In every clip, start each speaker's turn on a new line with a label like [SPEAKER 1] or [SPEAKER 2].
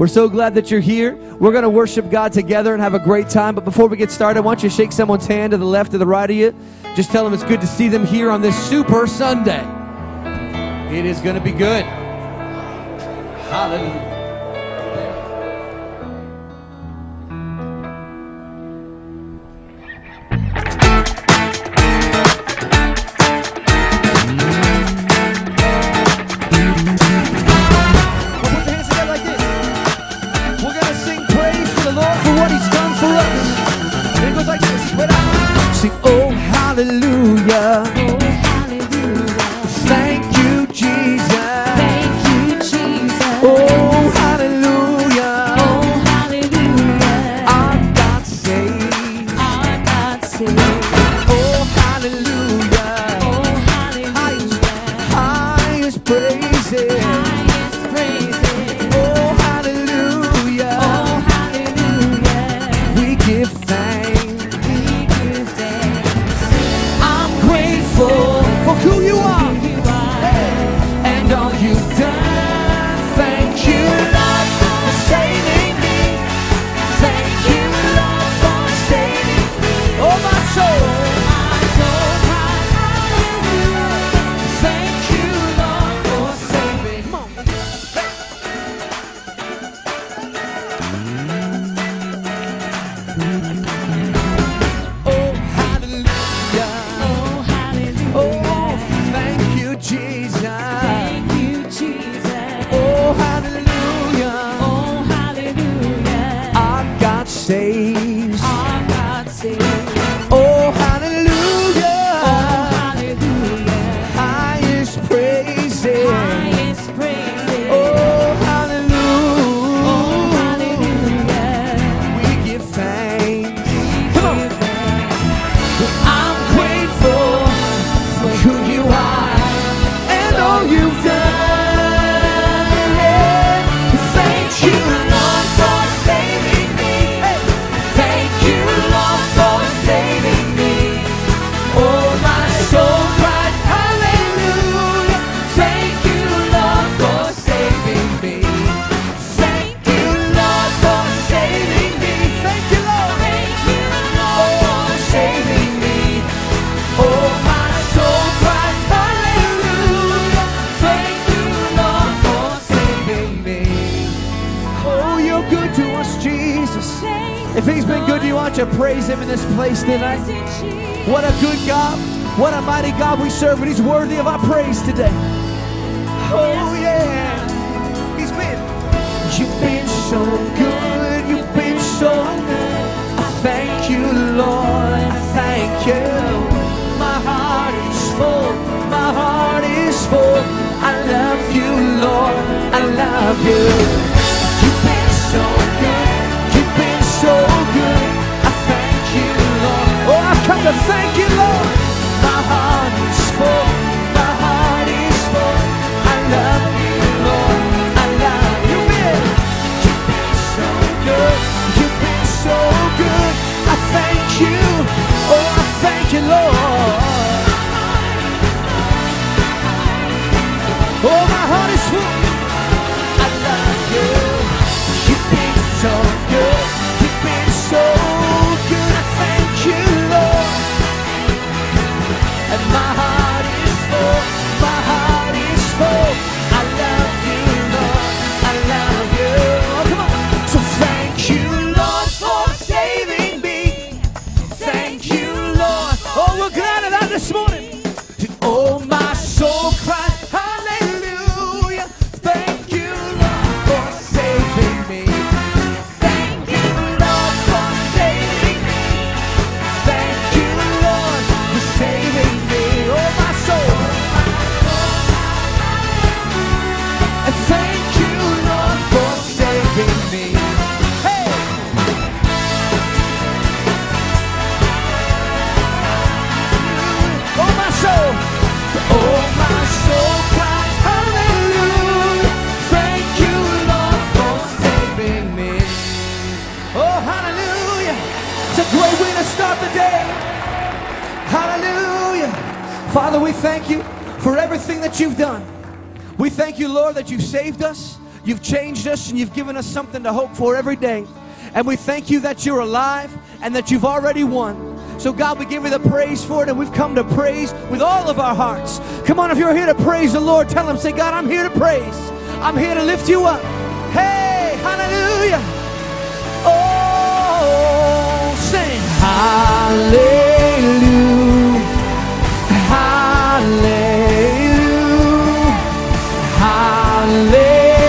[SPEAKER 1] We're so glad that you're here. We're going to worship God together and have a great time. But before we get started, I want you to shake someone's hand to the left or the right of you. Just tell them it's good to see them here on this Super Sunday. It is going to be good. Hallelujah.
[SPEAKER 2] Hallelujah. Oh, hallelujah. Thank you, Jesus. Thank you, Jesus. Oh, hallelujah. Oh, hallelujah. I got saved. I got saved. Oh, hallelujah. Oh, hallelujah. Highest praises. Highest praises. Oh, hallelujah. Oh, hallelujah. We give thanks. For who you are, and all you've done. Thank you, Lord, for saving me. Thank you, Lord, for saving me. Oh, my soul, cries hallelujah. Thank you, Lord, for saving me. Oh, hallelujah. Oh, hallelujah. Oh, thank you, Jesus. Thank you, Jesus. Oh, hallelujah. Oh, hallelujah. I got saved. I got saved. Oh, hallelujah. Oh, hallelujah. Highest praises. Highest praises. Oh, hallelujah. Oh, hallelujah. We give thanks. Come on. I'm grateful for who you are and all you've done. Thank you, Lord, for saving me. Thank you, Lord, for saving me. Oh, my soul cries hallelujah. Thank you, Lord, for saving me. Thank you, Lord, for saving me. Thank you, Lord. Thank you, Lord, for saving me. Oh, my soul cries hallelujah. Thank you, Lord, for saving me. Oh, you're good to us, Jesus. If he's been good to you, why don't you praise him in this place tonight? What a good God. What a mighty God we serve, and he's worthy of our praise today. Oh, yeah. You've been so good. You've been so good. I thank you, Lord. I thank you. My heart is full. My heart is full. I love you, Lord. I love you. You've been so good. You've been so good. I thank you, Lord. Oh, I've come to thank you, Lord. My heart is full. My heart is full. I love you, Lord. I love you. You've been so good. You've been so good. I thank you. Oh, I thank you, Lord. Oh, my heart is full. I love you. You've been so good. You've been so good. I thank you, Lord. And my heart is full. My heart is full. I love you, Lord. I love you. Oh, come on. So thank you, Lord, for saving me. Thank you, Lord. Oh, we're glad of that this morning. Oh, my soul cries hallelujah. Thank you, Lord, for saving me. Thank you, Lord, for saving me. Thank you, Lord, for saving me. Oh, my soul. And thank you, Lord, for saving me. Hey! Oh, my soul. Oh, my soul cries hallelujah. Thank you, Lord, for saving me. Oh, hallelujah. It's a great way to start the day. Hallelujah. Father, we thank you for everything that you've done. We thank you, Lord, that you saved us.
[SPEAKER 1] You've changed us and you've given us something to hope for every day. And we thank you that you're alive and that you've already won. So God, we give you the praise for it, and we've come to praise with all of our hearts. Come on, if you're here to praise the Lord, tell him, say, God, I'm here to praise. I'm here to lift you up. Hey, hallelujah. Oh, sing hallelujah, hallelujah, hallelujah.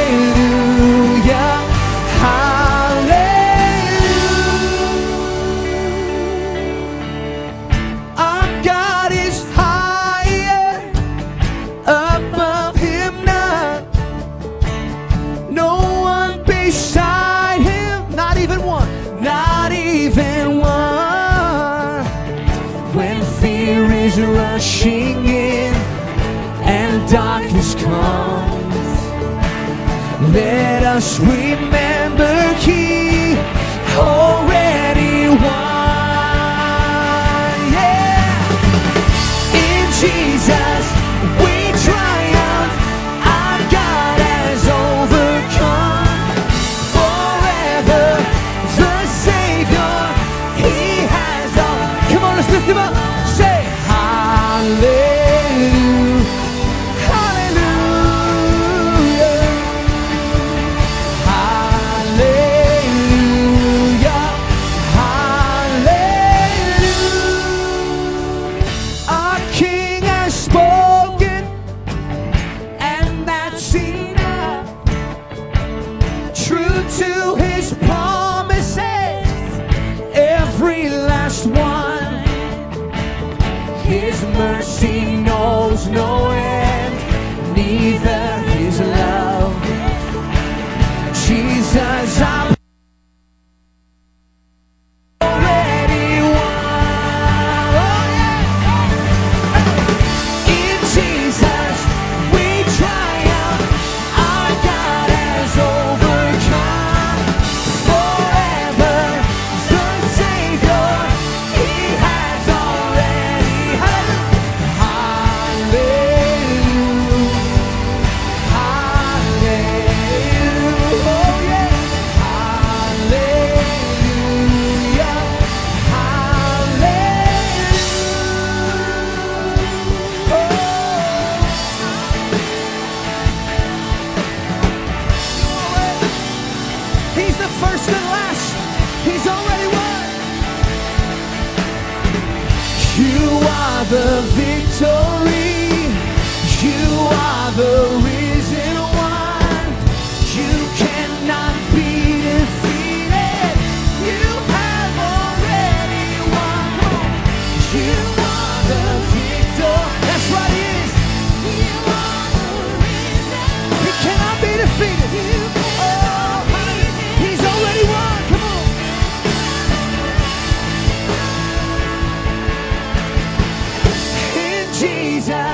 [SPEAKER 1] Rushing in and darkness comes, let us remember He already won. Yeah, in Jesus we triumph. Our God has overcome. Forever the Savior, He has all. Come on, let's lift Him up. Hallelujah, hallelujah, hallelujah, hallelujah. Our King has spoken, and that's enough. True to His promises, every last one. His mercy knows no end, neither His love. Jesus, I'm already won. Oh, yeah. In Jesus we triumph. Our God has overcome. Forever the Savior, He has already. He's the first and last. He's already won. You are the victory. You are the risen one. You cannot be defeated. You have already won. You are the victor. That's right, He is. You are the risen one. He cannot be defeated. He's already won. Come on. In Jesus.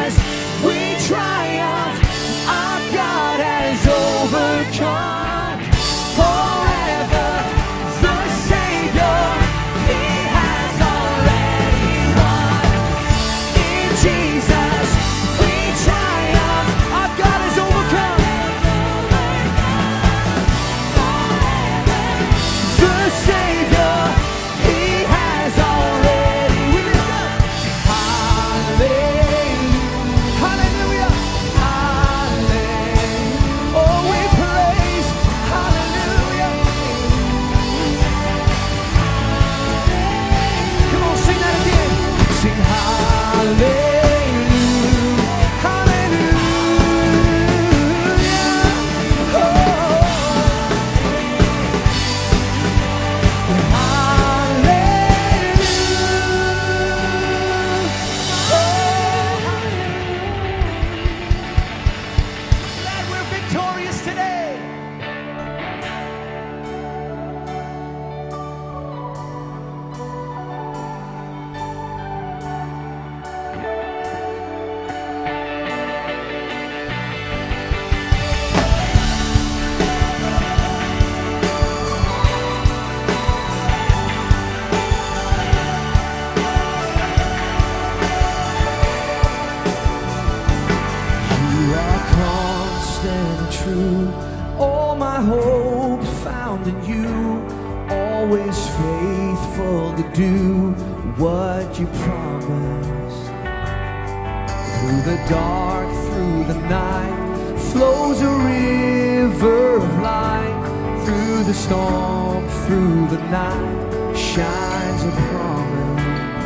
[SPEAKER 2] always faithful to do what you promised. Through the dark, through the night, flows a river of light. Through the storm, through the night, shines a promise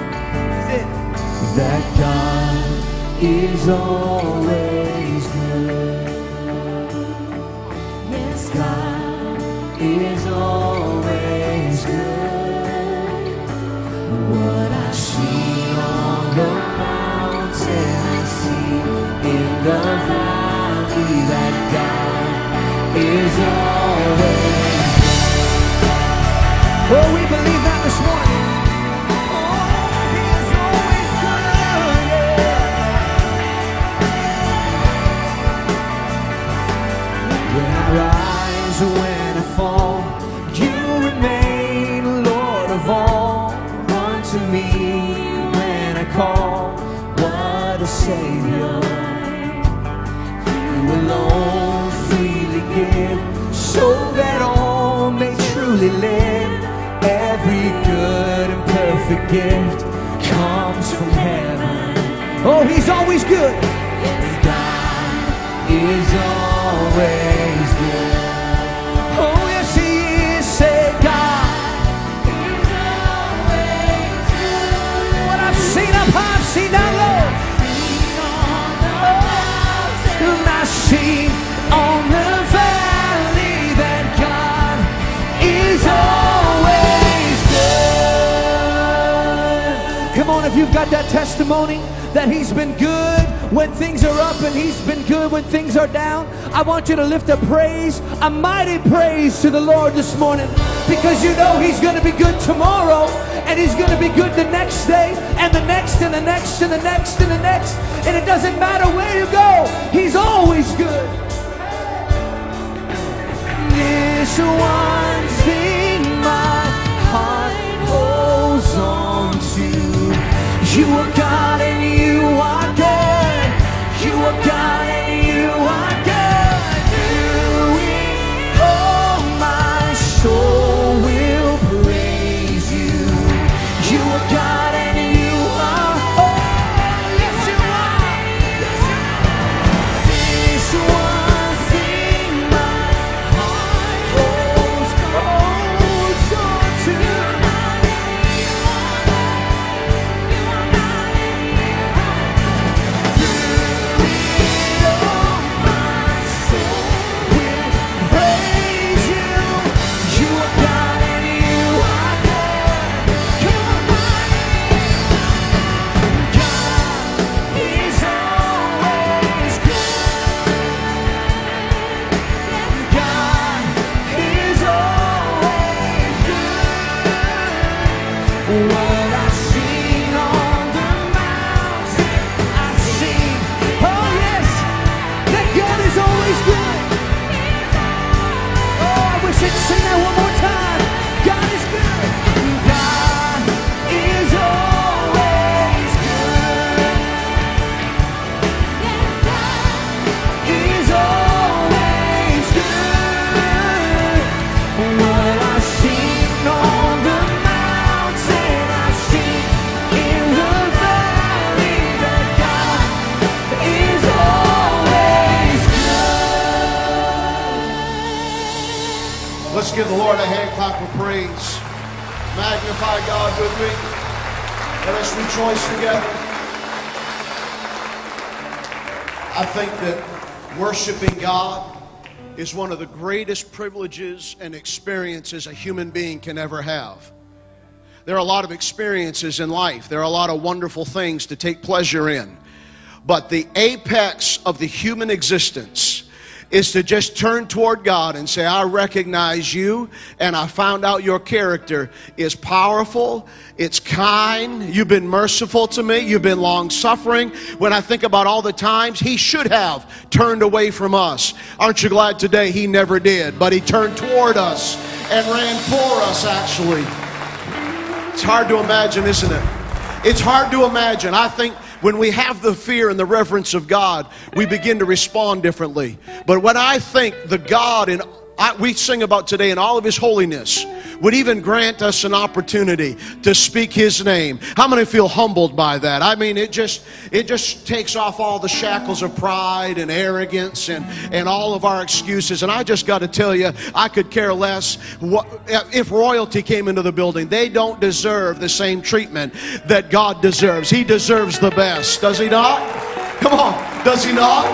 [SPEAKER 2] that God is always good. Yes, God is always good. What I see on the mountain, I see in the valley, that God is always good. Oh, we believe that this morning. Oh, He is always good. When I rise, when I fall, you remain Lord of all. Run to me when I call. What a Savior. You alone freely give, so that all may truly live. Every good and perfect gift comes from heaven. Oh, He's always good. Yes, God is always good. Oh, yes, He is. Say, God is always good. What I've seen up high, I've seen down low. And I've seen on the valley that God is always good. Come on, if you've got that testimony that He's been good when things are up and He's been good when things are down, I want you to lift a praise, a mighty praise to the Lord this morning, because you know He's going to be good tomorrow, and He's going to be good the next day, and the next, and the next, and the next, and the next. And it doesn't matter where you go, He's always good. This one thing my heart holds on to: you are God and you are good. You are God and you are good. Doing all, my soul will praise you. You are God and you are, oh, yes you are. This one thing my heart holds on to.
[SPEAKER 3] Let's give the Lord a hand clap of praise. Magnify God with me. Let us rejoice together. I think that worshiping God is one of the greatest privileges and experiences a human being can ever have. There are a lot of experiences in life. There are a lot of wonderful things to take pleasure in. But the apex of the human existence is to just turn toward God and say, I recognize you, and I found out your character is powerful, it's kind, you've been merciful to me, you've been long-suffering. When I think about all the times He should have turned away from us, aren't you glad today He never did? But He turned toward us and ran for us, actually. It's hard to imagine, isn't it? It's hard to imagine. I think when we have the fear and the reverence of God, we begin to respond differently. But when I think the God in we sing about today, in all of His holiness, would even grant us an opportunity to speak His name. How many feel humbled by that? I mean, it just takes off all the shackles of pride and arrogance and all of our excuses. And I just got to tell you, I could care less if royalty came into the building. They don't deserve the same treatment that God deserves. He deserves the best, does He not? Come on, does He not?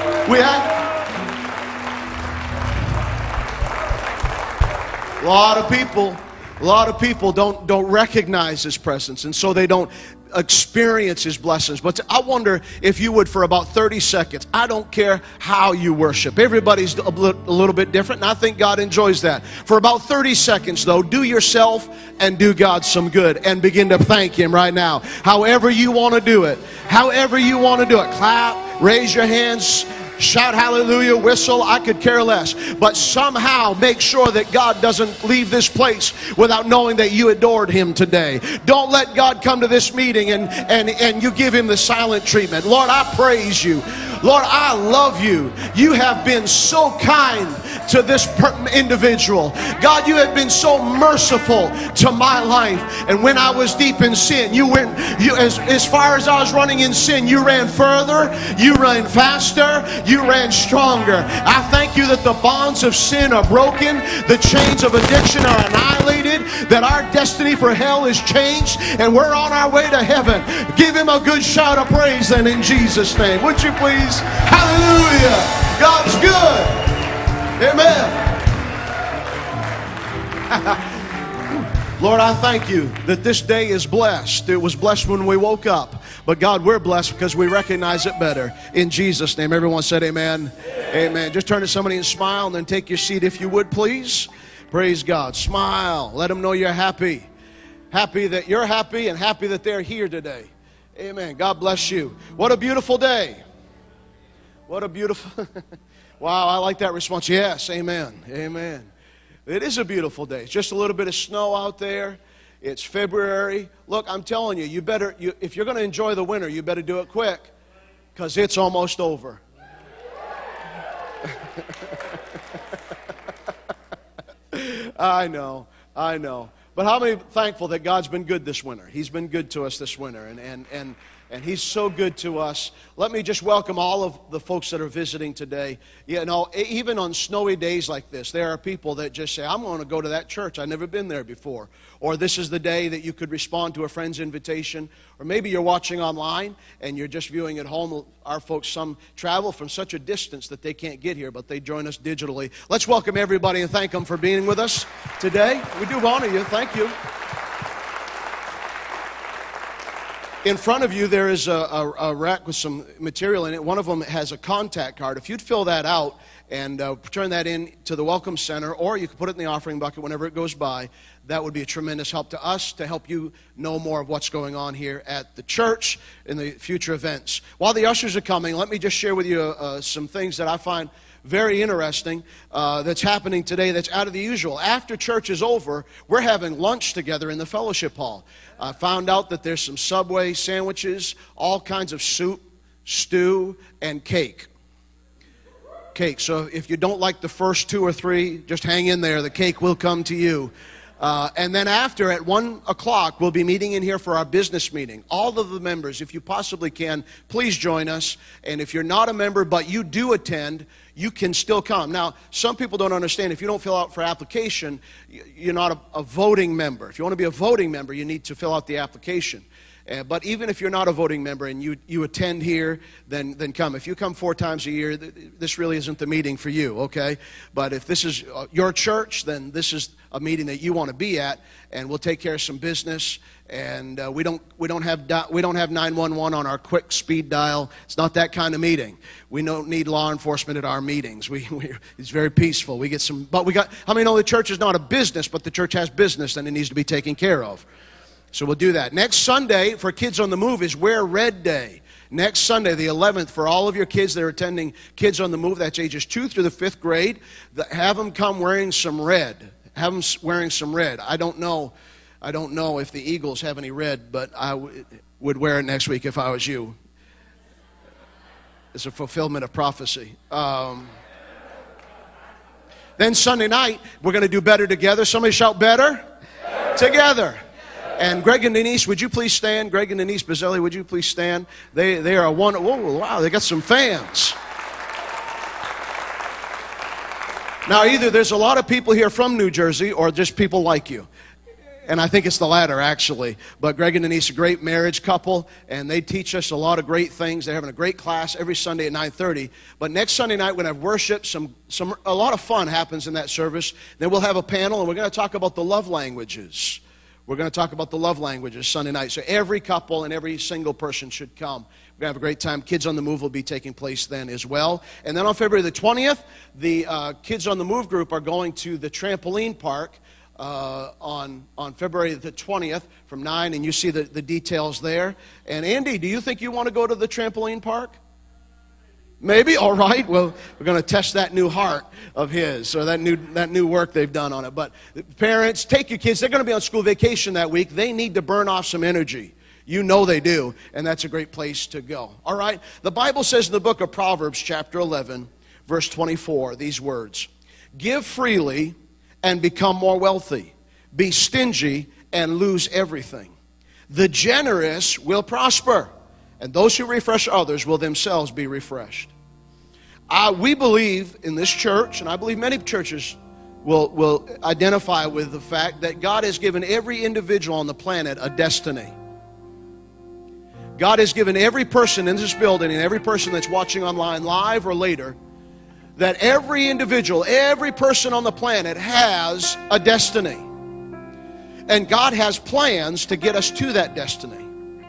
[SPEAKER 3] A lot of people don't recognize His presence, and so they don't experience His blessings. But I wonder if you would, for about 30 seconds, I don't care how you worship. Everybody's a little bit different, and I think God enjoys that. For about 30 seconds, though, do yourself and do God some good and begin to thank Him right now. However you want to do it. However you want to do it. Clap, raise your hands, shout hallelujah, whistle, I could care less. But somehow make sure that God doesn't leave this place without knowing that you adored Him today. Don't let God come to this meeting and you give Him the silent treatment. Lord, I praise You. Lord, I love You. You have been so kind to this individual. God, You have been so merciful to my life. And when I was deep in sin, You went, as far as I was running in sin, You ran further, You ran faster, You ran stronger. I thank You that the bonds of sin are broken, the chains of addiction are annihilated, that our destiny for hell is changed, and we're on our way to heaven. Give Him a good shout of praise then, in Jesus' name. Would you please? Hallelujah. God's good. Amen. Lord, I thank You that this day is blessed. It was blessed when we woke up. But God, we're blessed because we recognize it better. In Jesus' name, everyone said amen. Amen. Just turn to somebody and smile, and then take your seat if you would, please. Praise God. Smile. Let them know you're happy. Happy that you're happy, and happy that they're here today. Amen. God bless you. What a beautiful day. What a beautiful... Wow, I like that response. Yes, amen. Amen. It is a beautiful day. It's just a little bit of snow out there. It's February. Look, I'm telling you, if you're going to enjoy the winter, you better do it quick, because it's almost over. I know. But how many thankful that God's been good this winter? He's been good to us this winter, and He's so good to us. Let me just welcome all of the folks that are visiting today. You know, even on snowy days like this, there are people that just say, I'm going to go to that church. I've never been there before. Or this is the day that you could respond to a friend's invitation. Or maybe you're watching online and you're just viewing at home. Our folks, some travel from such a distance that they can't get here, but they join us digitally. Let's welcome everybody and thank them for being with us today. We do honor you. Thank you. In front of you, there is a rack with some material in it. One of them has a contact card. If you'd fill that out and turn that in to the Welcome Center, or you can put it in the offering bucket whenever it goes by, that would be a tremendous help to us to help you know more of what's going on here at the church in the future events. While the ushers are coming, let me just share with you some things that I find very interesting that's happening today that's out of the usual. After church is over, we're having lunch together in the fellowship hall. I found out that there's some Subway sandwiches, all kinds of soup, stew, and cake. So if you don't like the first 2 or 3, just hang in there. The cake will come to you. And then after, at 1 o'clock, we'll be meeting in here for our business meeting. All of the members, if you possibly can, please join us. And if you're not a member but you do attend, you can still come. Now, some people don't understand, if you don't fill out for application, you're not a voting member. If you want to be a voting member, you need to fill out the application. But even if you're not a voting member and you attend here, then come. If you come 4 times a year, this really isn't the meeting for you, okay? But if this is your church, then this is a meeting that you want to be at, and we'll take care of some business. And we don't have 911 on our quick speed dial. It's not that kind of meeting. We don't need law enforcement at our meetings. It's very peaceful. How many know the church is not a business, but the church has business and it needs to be taken care of. So we'll do that. Next Sunday for Kids on the Move is Wear Red Day. Next Sunday, the 11th, for all of your kids that are attending Kids on the Move, that's ages 2 through the 5th grade, have them come wearing some red. Have them wearing some red. I don't know if the Eagles have any red, but I would wear it next week if I was you. It's a fulfillment of prophecy. Then Sunday night, we're going to do Better Together. Somebody shout better. Together. And Greg and Denise, would you please stand? Greg and Denise Bazzelli, would you please stand? They are one. Whoa, wow, they got some fans. Now, either there's a lot of people here from New Jersey or just people like you. And I think it's the latter, actually. But Greg and Denise, a great marriage couple, and they teach us a lot of great things. They're having a great class every Sunday at 9:30. But next Sunday night, we're going to have worship. A lot of fun happens in that service. Then we'll have a panel, and we're going to talk about the love languages. We're going to talk about the love languages Sunday night. So every couple and every single person should come. We're going to have a great time. Kids on the Move will be taking place then as well. And then on February the 20th, the Kids on the Move group are going to the trampoline park on February the 20th from 9, and you see the details there. And Andy, do you think you want to go to the trampoline park? Maybe? All right. Well, we're going to test that new heart of his, or that new work they've done on it. But parents, take your kids. They're going to be on school vacation that week. They need to burn off some energy. You know they do, and that's a great place to go. All right? The Bible says in the book of Proverbs, chapter 11, verse 24, these words, "Give freely and become more wealthy. Be stingy and lose everything. The generous will prosper, and those who refresh others will themselves be refreshed." We believe in this church, and I believe many churches will identify with the fact that God has given every individual on the planet a destiny. God has given every person in this building and every person that's watching online live or later, that every individual, every person on the planet has a destiny. And God has plans to get us to that destiny.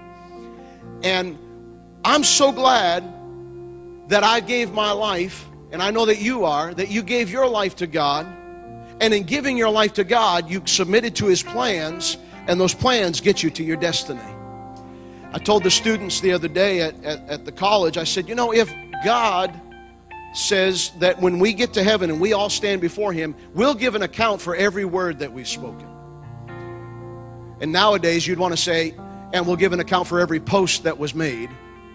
[SPEAKER 3] And I'm so glad that I gave my life, and I know that you gave your life to God. And in giving your life to God, you submitted to His plans, and those plans get you to your destiny. I told the students the other day at the college, I said, if God says that when we get to heaven and we all stand before Him, we'll give an account for every word that we've spoken. And nowadays you'd want to say, and we'll give an account for every post that was made.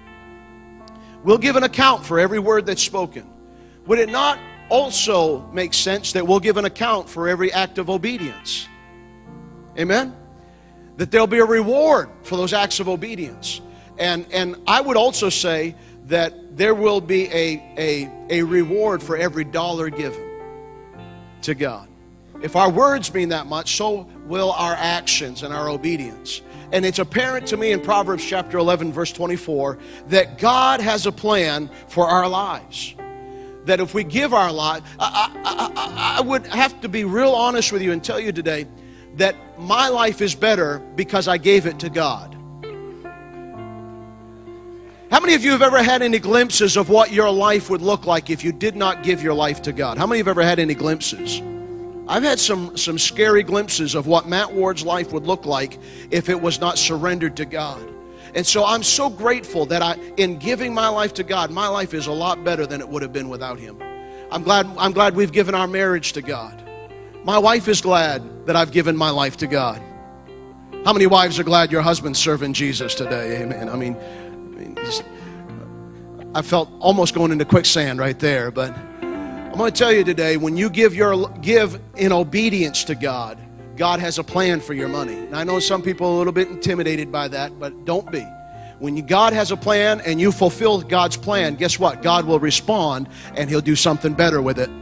[SPEAKER 3] We'll give an account for every word that's spoken. Would it not also make sense that we'll give an account for every act of obedience? Amen? That there'll be a reward for those acts of obedience. And I would also say that there will be a reward for every dollar given to God. If our words mean that much, so will our actions and our obedience. And it's apparent to me in Proverbs chapter 11, verse 24, that God has a plan for our lives. That if we give our life, I would have to be real honest with you and tell you today that my life is better because I gave it to God. How many of you have ever had any glimpses of what your life would look like if you did not give your life to God? How many have ever had any glimpses? I've had some scary glimpses of what Matt Ward's life would look like if it was not surrendered to God. And so I'm so grateful that in giving my life to God, my life is a lot better than it would have been without Him. I'm glad we've given our marriage to God. My wife is glad that I've given my life to God. How many wives are glad your husband's serving Jesus today? Amen. I mean, I felt almost going into quicksand right there, but I'm going to tell you today, when you give in obedience to God, God has a plan for your money. And I know some people are a little bit intimidated by that, but don't be. When God has a plan and you fulfill God's plan, guess what? God will respond and He'll do something better with it.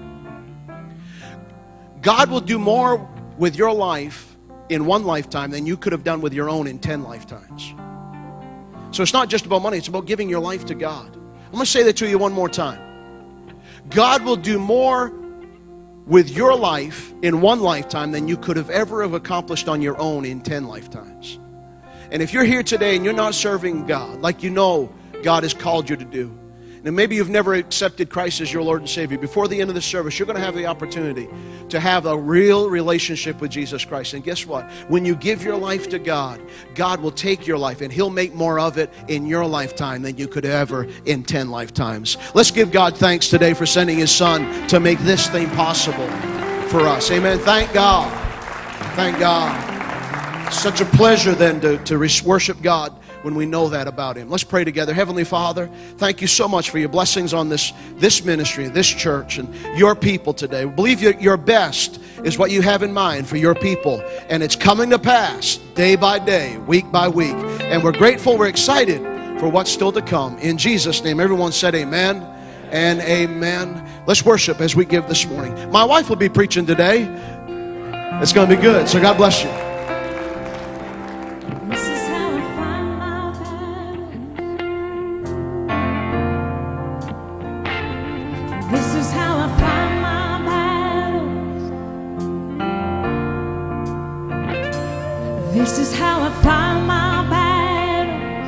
[SPEAKER 3] God will do more with your life in one lifetime than you could have done with your own in 10 lifetimes. So it's not just about money, it's about giving your life to God. I'm going to say that to you one more time. God will do more with your life in one lifetime than you could have ever have accomplished on your own in 10 lifetimes. And if you're here today and you're not serving God like you know God has called you to do, and maybe you've never accepted Christ as your Lord and Savior, before the end of the service, you're going to have the opportunity to have a real relationship with Jesus Christ. And guess what? When you give your life to God, God will take your life and He'll make more of it in your lifetime than you could ever in 10 lifetimes. Let's give God thanks today for sending His Son to make this thing possible for us. Amen. Thank God. Thank God. Such a pleasure then to worship God when we know that about Him. Let's pray together. Heavenly Father, thank you so much for your blessings on this ministry, this church, and your people today. We believe your best is what you have in mind for your people, and it's coming to pass day by day, week by week. And we're grateful, we're excited for what's still to come. In Jesus' name, everyone said amen and amen. Let's worship as we give this morning. My wife will be preaching today. It's going to be good, so God bless you.
[SPEAKER 2] This is how I find my battles. This is how I find my battles. This is how I find my battles.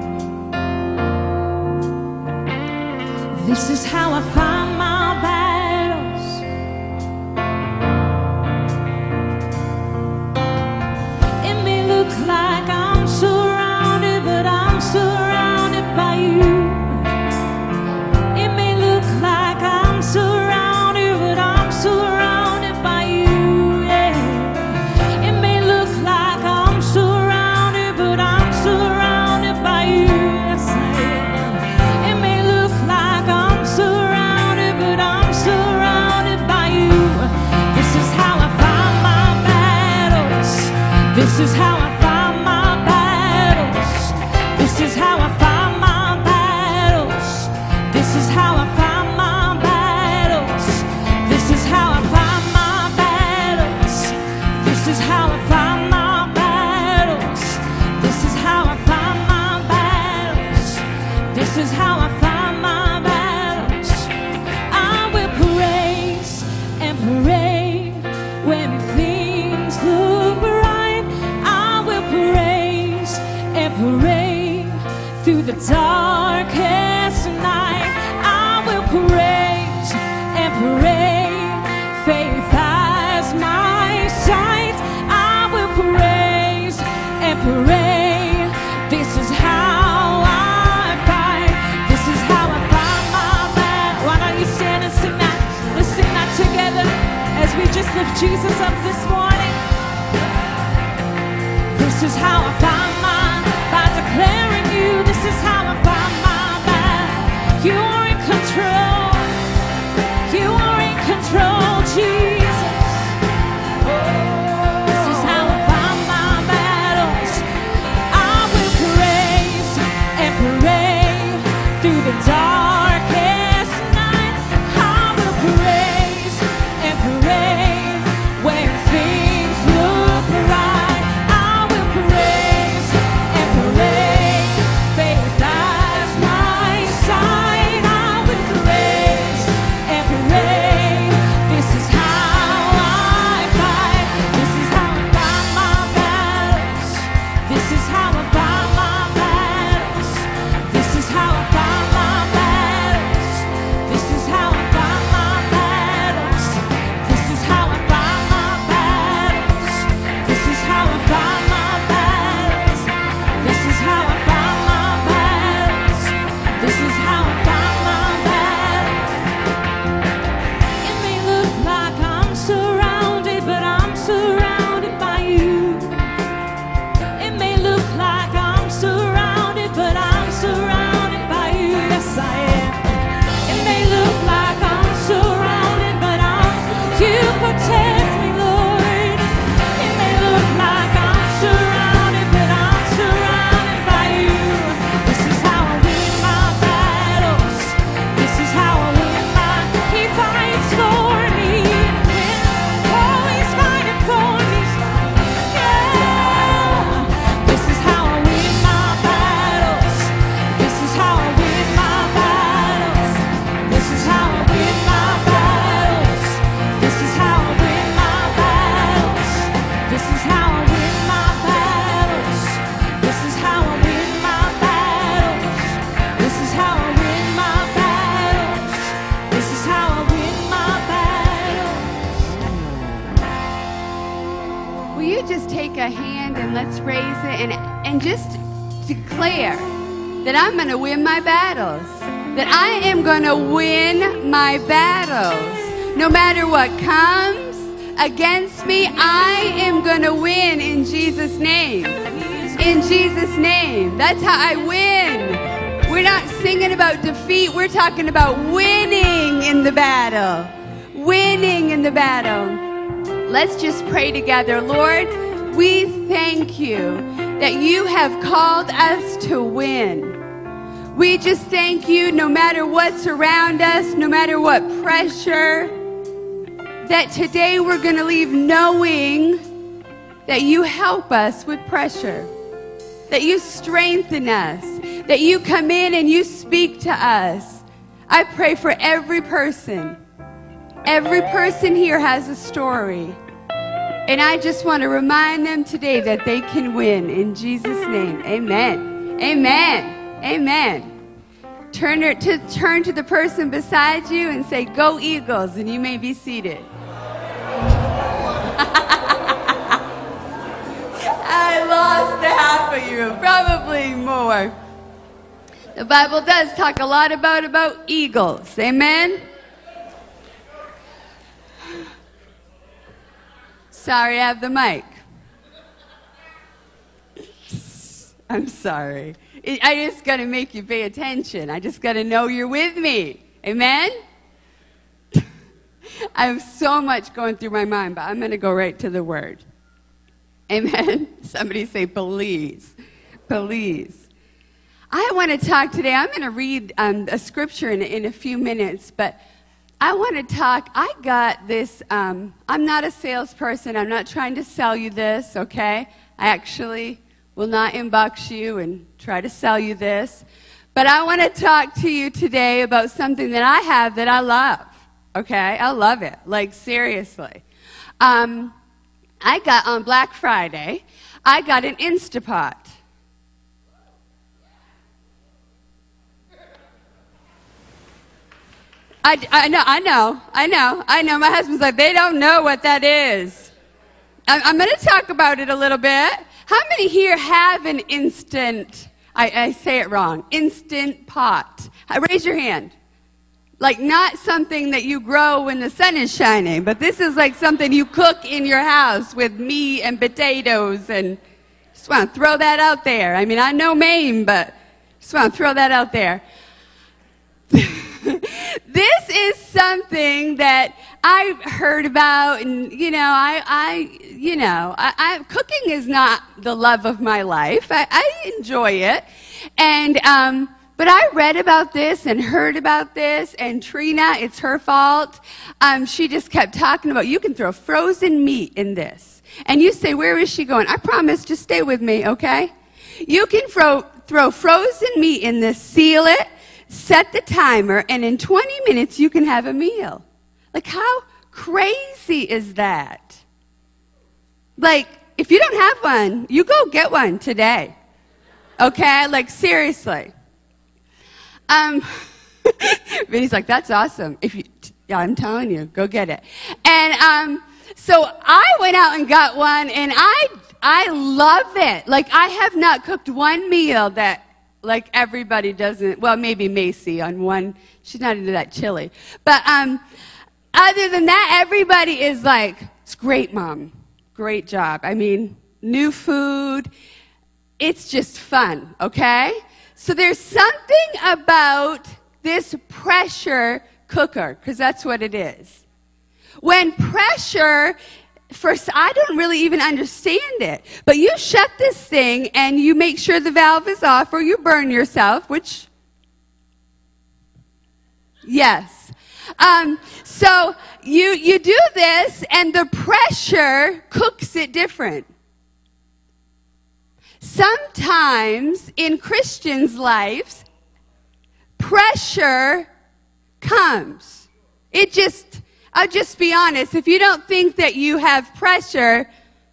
[SPEAKER 2] This is how I find my battles. It may look like I'm surrounded, but I'm surrounded by you. It may look like I'm surrounded, but I'm surrounded by you. Yeah. It may look like I'm surrounded, but I'm surrounded by you. Yes, I am. It may look like I'm surrounded, but I'm surrounded by you. This is how I find my battles. This is how I find my battles. This is how I find my battles. This is how I find my battles. This is how I find my battles. This is how I find my battles. This is how I find my battles. This is how I find my battles. I will praise and pray when things look right. I will praise and pray through the darkest night. I will praise and pray. Faith as my sight. I will praise and pray. This is how I fight. This is how I find my battle. Why don't you stand and sing that? Let's sing that together as we just lift Jesus up this morning. This is how I find mine, by declaring you. This is how I find my battle. You are in control. You are in control, Jesus. This is how I find my battles. I will praise and pray through the darkest night. I will praise and pray when things look right. I will praise and pray. Faith as my sight. I will praise and pray. This is how I fight. This is how I find my battles. This is how I find my battles. This is how I find my battles. This is how I find my battles. This is how I find my battles. This is how I find my battles. This is how I find my battles. This is how I find my battles. It may look like I'm surrounded, but I'm surrounded by you. It may look like I'm surrounded, but I'm surrounded by you. Yes, I am. It may look like I'm surrounded, but you protect me, Lord. It may look like I'm surrounded, but I'm surrounded by you. This is how I win my battles. This is how I win my. He fights for me. Oh, he's fighting for me. Yeah. This is how I win my battles. This is how I win my battles. This is how I win my battles. This is how I win my battles. This is how I win my battles. This is how I win my battles. This is how I win my battles. This is how I win my battles.
[SPEAKER 4] Will you just take a hand and let's raise it and just declare that I'm going to win my battles. That I am going to win my battles. No matter what comes against me, I am going to win in Jesus' name. in Jesus' name. That's how I win. We're not singing about defeat. We're talking about winning in the battle. Winning in the battle. Let's just pray together. Lord, we thank you that you have called us to win. We just thank you no matter what's around us, no matter what pressure, that today we're going to leave knowing that you help us with pressure, that you strengthen us, that you come in and you speak to us. I pray for every person. Every person here has a story. And I just want to remind them today that they can win in Jesus' name. Amen. Amen. Amen. Turn to the person beside you and say, "Go Eagles," and you may be seated. I lost half of you, probably more. The Bible does talk a lot about eagles. Amen. Sorry, I have the mic. I'm sorry. I just got to make you pay attention. I just got to know you're with me. Amen? I have so much going through my mind, but I'm going to go right to the word. Amen? Somebody say, please. Please. I want to talk today. I'm going to read a scripture in a few minutes, but I want to talk. I got this. I'm not a salesperson. I'm not trying to sell you this, okay? I actually will not inbox you and try to sell you this. But I want to talk to you today about something that I have that I love, okay? I love it, like seriously. I got on Black Friday, I got an Instapot. I know. My husband's like, they don't know what that is. I'm going to talk about it a little bit. How many here have an instant, I say it wrong, instant pot? Raise your hand. Like not something that you grow when the sun is shining, but this is like something you cook in your house with meat and potatoes, and just want to throw that out there. I mean, I know Maine, but just want to throw that out there. This is something that I heard about, and cooking is not the love of my life. I enjoy it, and but I read about this and heard about this, and Trina, it's her fault. She just kept talking about you can throw frozen meat in this, and you say, where is she going? I promise, just stay with me, okay? You can throw frozen meat in this, seal it. Set the timer, and in 20 minutes, you can have a meal. Like, how crazy is that? Like, if you don't have one, you go get one today. Okay? Like, seriously. Vinny's like, that's awesome. Yeah, I'm telling you, go get it. And so I went out and got one, and I love it. Like, I have not cooked one meal that like everybody doesn't, well, maybe Macy on one, she's not into that chili. But other than that, everybody is like, it's great, Mom. Great job. I mean, new food. It's just fun, okay? So there's something about this pressure cooker, because that's what it is. When pressure, first, I don't really even understand it. But you shut this thing and you make sure the valve is off or you burn yourself, which, yes. So you do this and the pressure cooks it different. Sometimes in Christians' lives, pressure comes. I'll just be honest, if you don't think that you have pressure,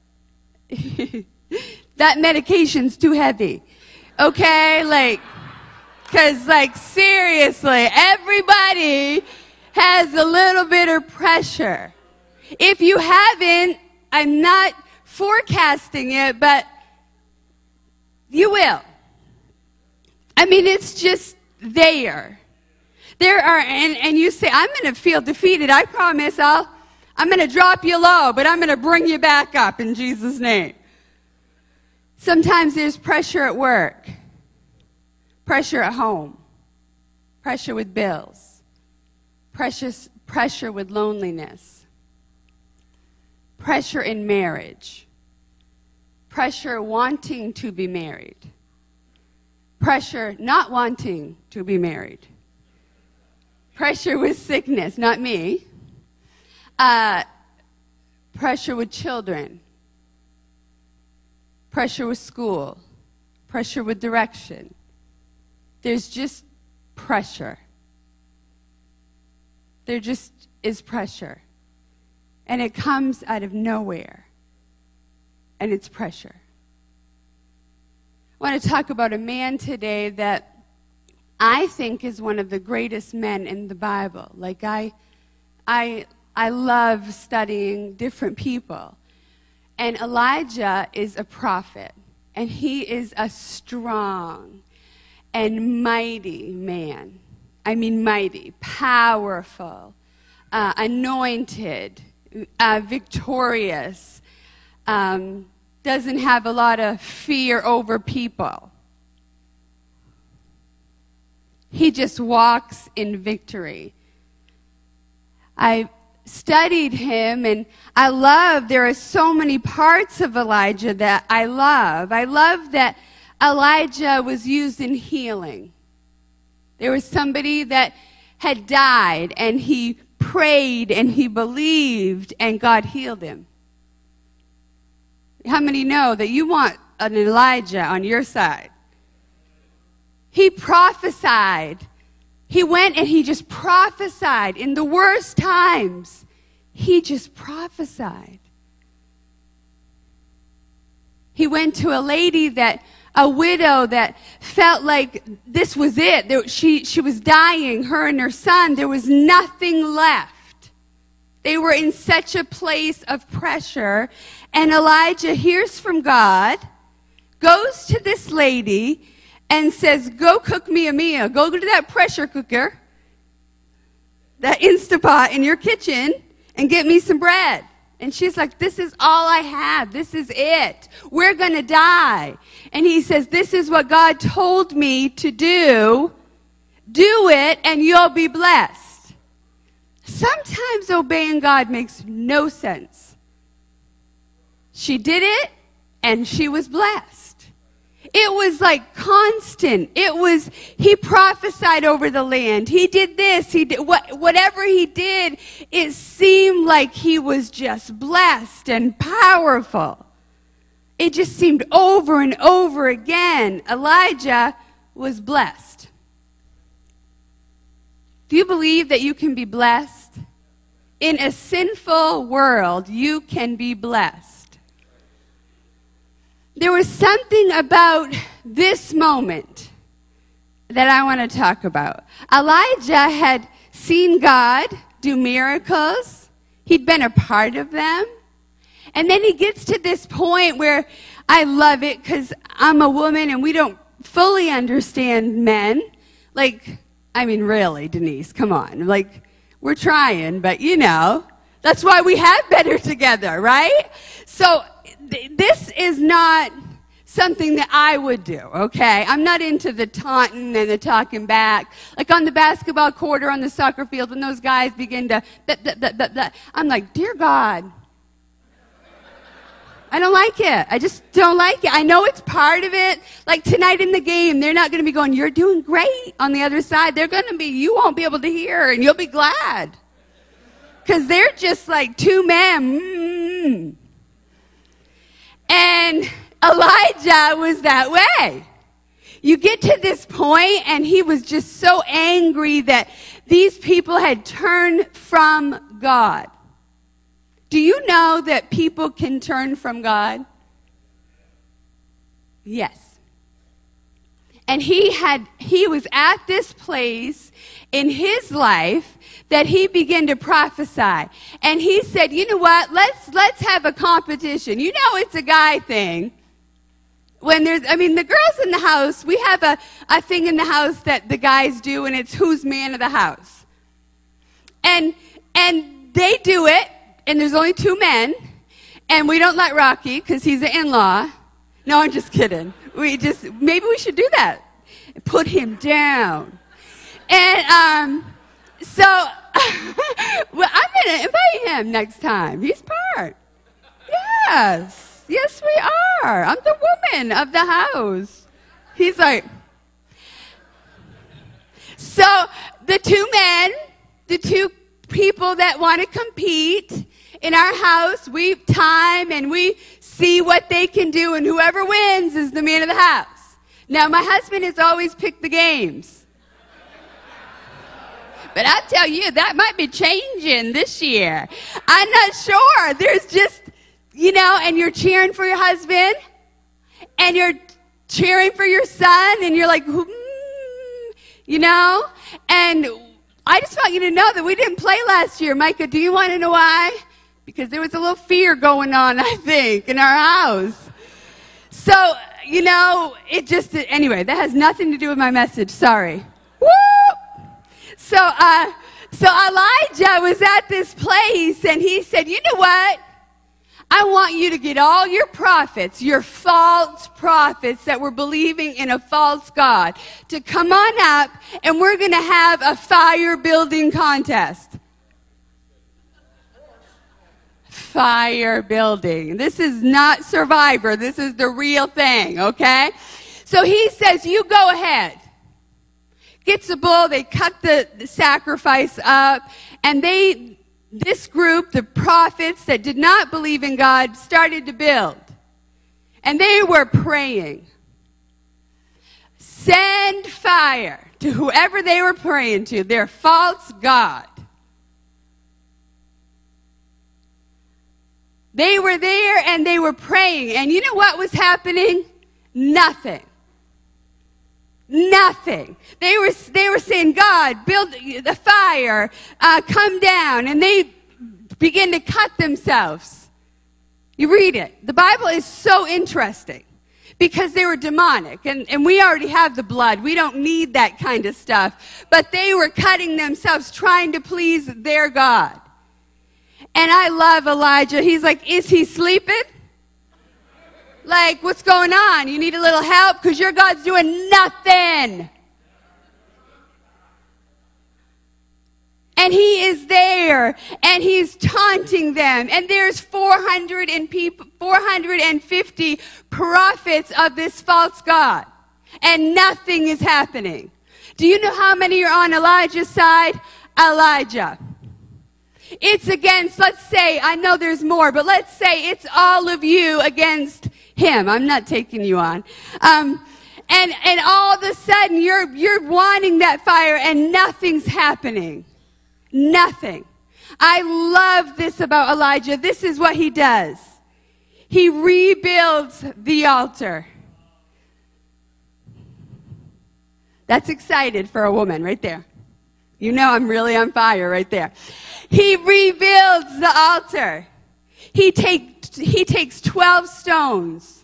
[SPEAKER 4] that medication's too heavy. Okay? Because seriously, everybody has a little bit of pressure. If you haven't, I'm not forecasting it, but you will. I mean, it's just there. There are, and you say, I'm going to feel defeated. I promise I'm going to drop you low, but I'm going to bring you back up in Jesus' name. Sometimes there's pressure at work, pressure at home, pressure with bills, pressure with loneliness, pressure in marriage, pressure wanting to be married, pressure not wanting to be married, pressure with sickness, not me, pressure with children, pressure with school, pressure with direction. There's just pressure. There just is pressure. And it comes out of nowhere. And it's pressure. I want to talk about a man today that I think is one of the greatest men in the Bible. Like I love studying different people. And Elijah is a prophet. And he is a strong and mighty man. I mean mighty, powerful, anointed, victorious, doesn't have a lot of fear over people. He just walks in victory. I studied him, and there are so many parts of Elijah that I love. I love that Elijah was used in healing. There was somebody that had died, and he prayed, and he believed, and God healed him. How many know that you want an Elijah on your side? He prophesied. He went and he just prophesied. In the worst times, he just prophesied. He went to a widow that felt like this was it. She was dying, her and her son. There was nothing left. They were in such a place of pressure. And Elijah hears from God, goes to this lady, and says, go cook me a meal. Go to that pressure cooker, that Instapot in your kitchen, and get me some bread. And she's like, this is all I have. This is it. We're going to die. And he says, this is what God told me to do. Do it, and you'll be blessed. Sometimes obeying God makes no sense. She did it, and she was blessed. It was like constant. He prophesied over the land. He did this. He did whatever he did, it seemed like he was just blessed and powerful. It just seemed over and over again. Elijah was blessed. Do you believe that you can be blessed? In a sinful world, you can be blessed. There was something about this moment that I want to talk about. Elijah had seen God do miracles. He'd been a part of them. And then he gets to this point where I love it because I'm a woman and we don't fully understand men. Really, Denise, come on. We're trying, but that's why we have Better Together, right? So this is not something that I would do, okay? I'm not into the taunting and the talking back. Like on the basketball court or on the soccer field when those guys begin to, I'm like, dear God, I don't like it. I just don't like it. I know it's part of it. Like tonight in the game, they're not going to be going, you're doing great on the other side. They're going to be, you won't be able to hear and you'll be glad. Because they're just like two men. And Elijah was that way. You get to this point, and he was just so angry that these people had turned from God. Do you know that people can turn from God? Yes. And he was at this place in his life that he began to prophesy. And he said, you know what, let's have a competition. You know it's a guy thing. When the girls in the house, we have a thing in the house that the guys do, and it's who's man of the house. And they do it, and there's only two men, and we don't let Rocky, because he's an in-law. No, I'm just kidding. Maybe we should do that. Put him down. And so well, I'm going to invite him next time. He's part. Yes. Yes, we are. I'm the woman of the house. He's like, so the two people that want to compete in our house, we time and we see what they can do, and whoever wins is the man of the house. Now, my husband has always picked the games. But I tell you, that might be changing this year. I'm not sure. There's just, and you're cheering for your husband, and you're cheering for your son, and you're like, and I just want you to know that we didn't play last year. Micah, do you want to know why? Because there was a little fear going on, I think, in our house. So, anyway, that has nothing to do with my message. Sorry. Woo! So Elijah was at this place, and he said, you know what? I want you to get all your prophets, your false prophets that were believing in a false God, to come on up, and we're going to have a fire building contest. Fire building. This is not Survivor. This is the real thing, okay? So he says, you go ahead. Gets a bull, they cut the sacrifice up, and this group, the prophets that did not believe in God, started to build. And they were praying. Send fire to whoever they were praying to, their false god. They were there and they were praying. And you know what was happening? Nothing. Nothing. They were saying, God, build the fire, come down. And they begin to cut themselves. You read it. The Bible is so interesting because they were demonic. And we already have the blood. We don't need that kind of stuff. But they were cutting themselves trying to please their God. And I love Elijah. He's like, is he sleeping? Like, what's going on? You need a little help? Because your God's doing nothing. And he is there, and he's taunting them. And there's 450 prophets of this false God. And nothing is happening. Do you know how many are on Elijah's side? Elijah. It's against, let's say, I know there's more, but let's say it's all of you against him. I'm not taking you on. And all of a sudden you're wanting that fire and nothing's happening. Nothing. I love this about Elijah. This is what he does. He rebuilds the altar. That's excited for a woman right there. You know I'm really on fire right there. He rebuilds the altar. He takes 12 stones.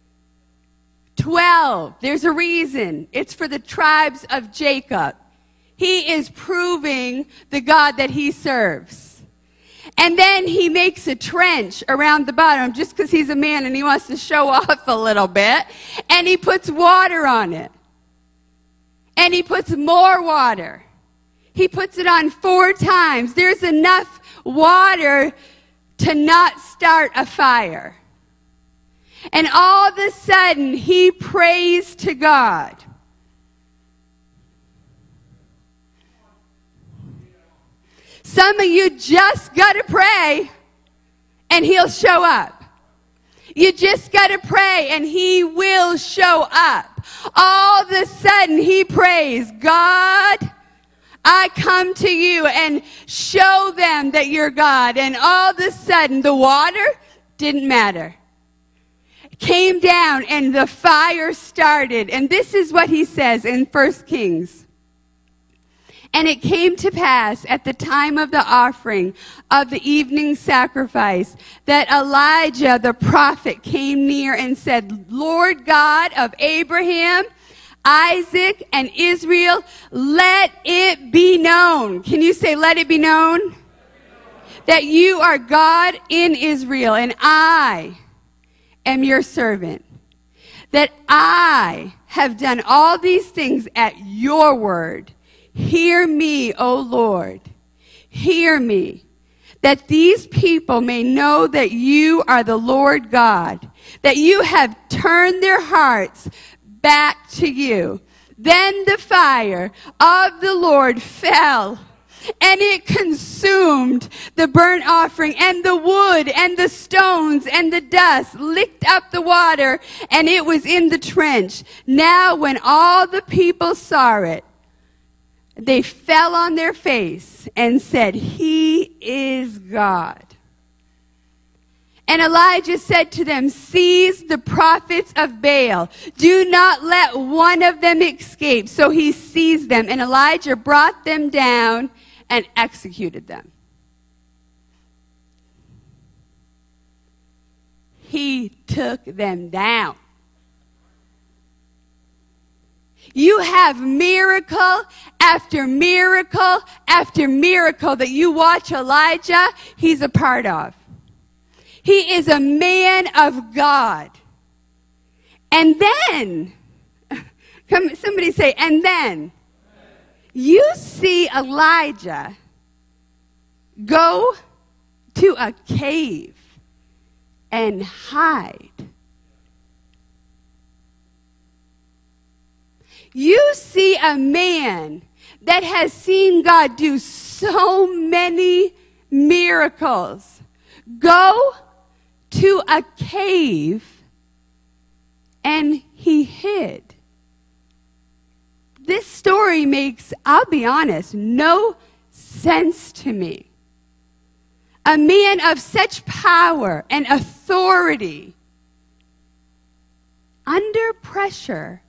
[SPEAKER 4] 12. There's a reason. It's for the tribes of Jacob. He is proving the God that he serves. And then he makes a trench around the bottom just because he's a man and he wants to show off a little bit. And he puts water on it. And he puts more water. He puts it on 4 times. There's enough water to not start a fire. And all of a sudden, he prays to God. Some of you just got to pray, and he'll show up. You just got to pray, and he will show up. All of a sudden, he prays, God, I come to you and show them that you're God. And all of a sudden, the water didn't matter. It came down and the fire started. And this is what he says in 1 Kings. And it came to pass at the time of the offering of the evening sacrifice that Elijah the prophet came near and said, Lord God of Abraham, Isaac, and Israel, let it be known. Can you say, let it be known? That you are God in Israel, and I am your servant. that I have done all these things at your word. Hear me, O Lord. Hear me, that these people may know that you are the Lord God, that you have turned their hearts back to you. Then the fire of the Lord fell, and it consumed the burnt offering, and the wood, and the stones, and the dust licked up the water, and it was in the trench. Now when all the people saw it, they fell on their face and said, He is God. And Elijah said to them, Seize the prophets of Baal. Do not let one of them escape. So he seized them, and Elijah brought them down and executed them. He took them down. You have miracle after miracle after miracle that you watch Elijah, he's a part of. He is a man of God. And then, somebody say, and then, you see Elijah go to a cave and hide. You see a man that has seen God do so many miracles go to a cave and he hid. This story makes, I'll be honest, no sense to me. A man of such power and authority, under pressure,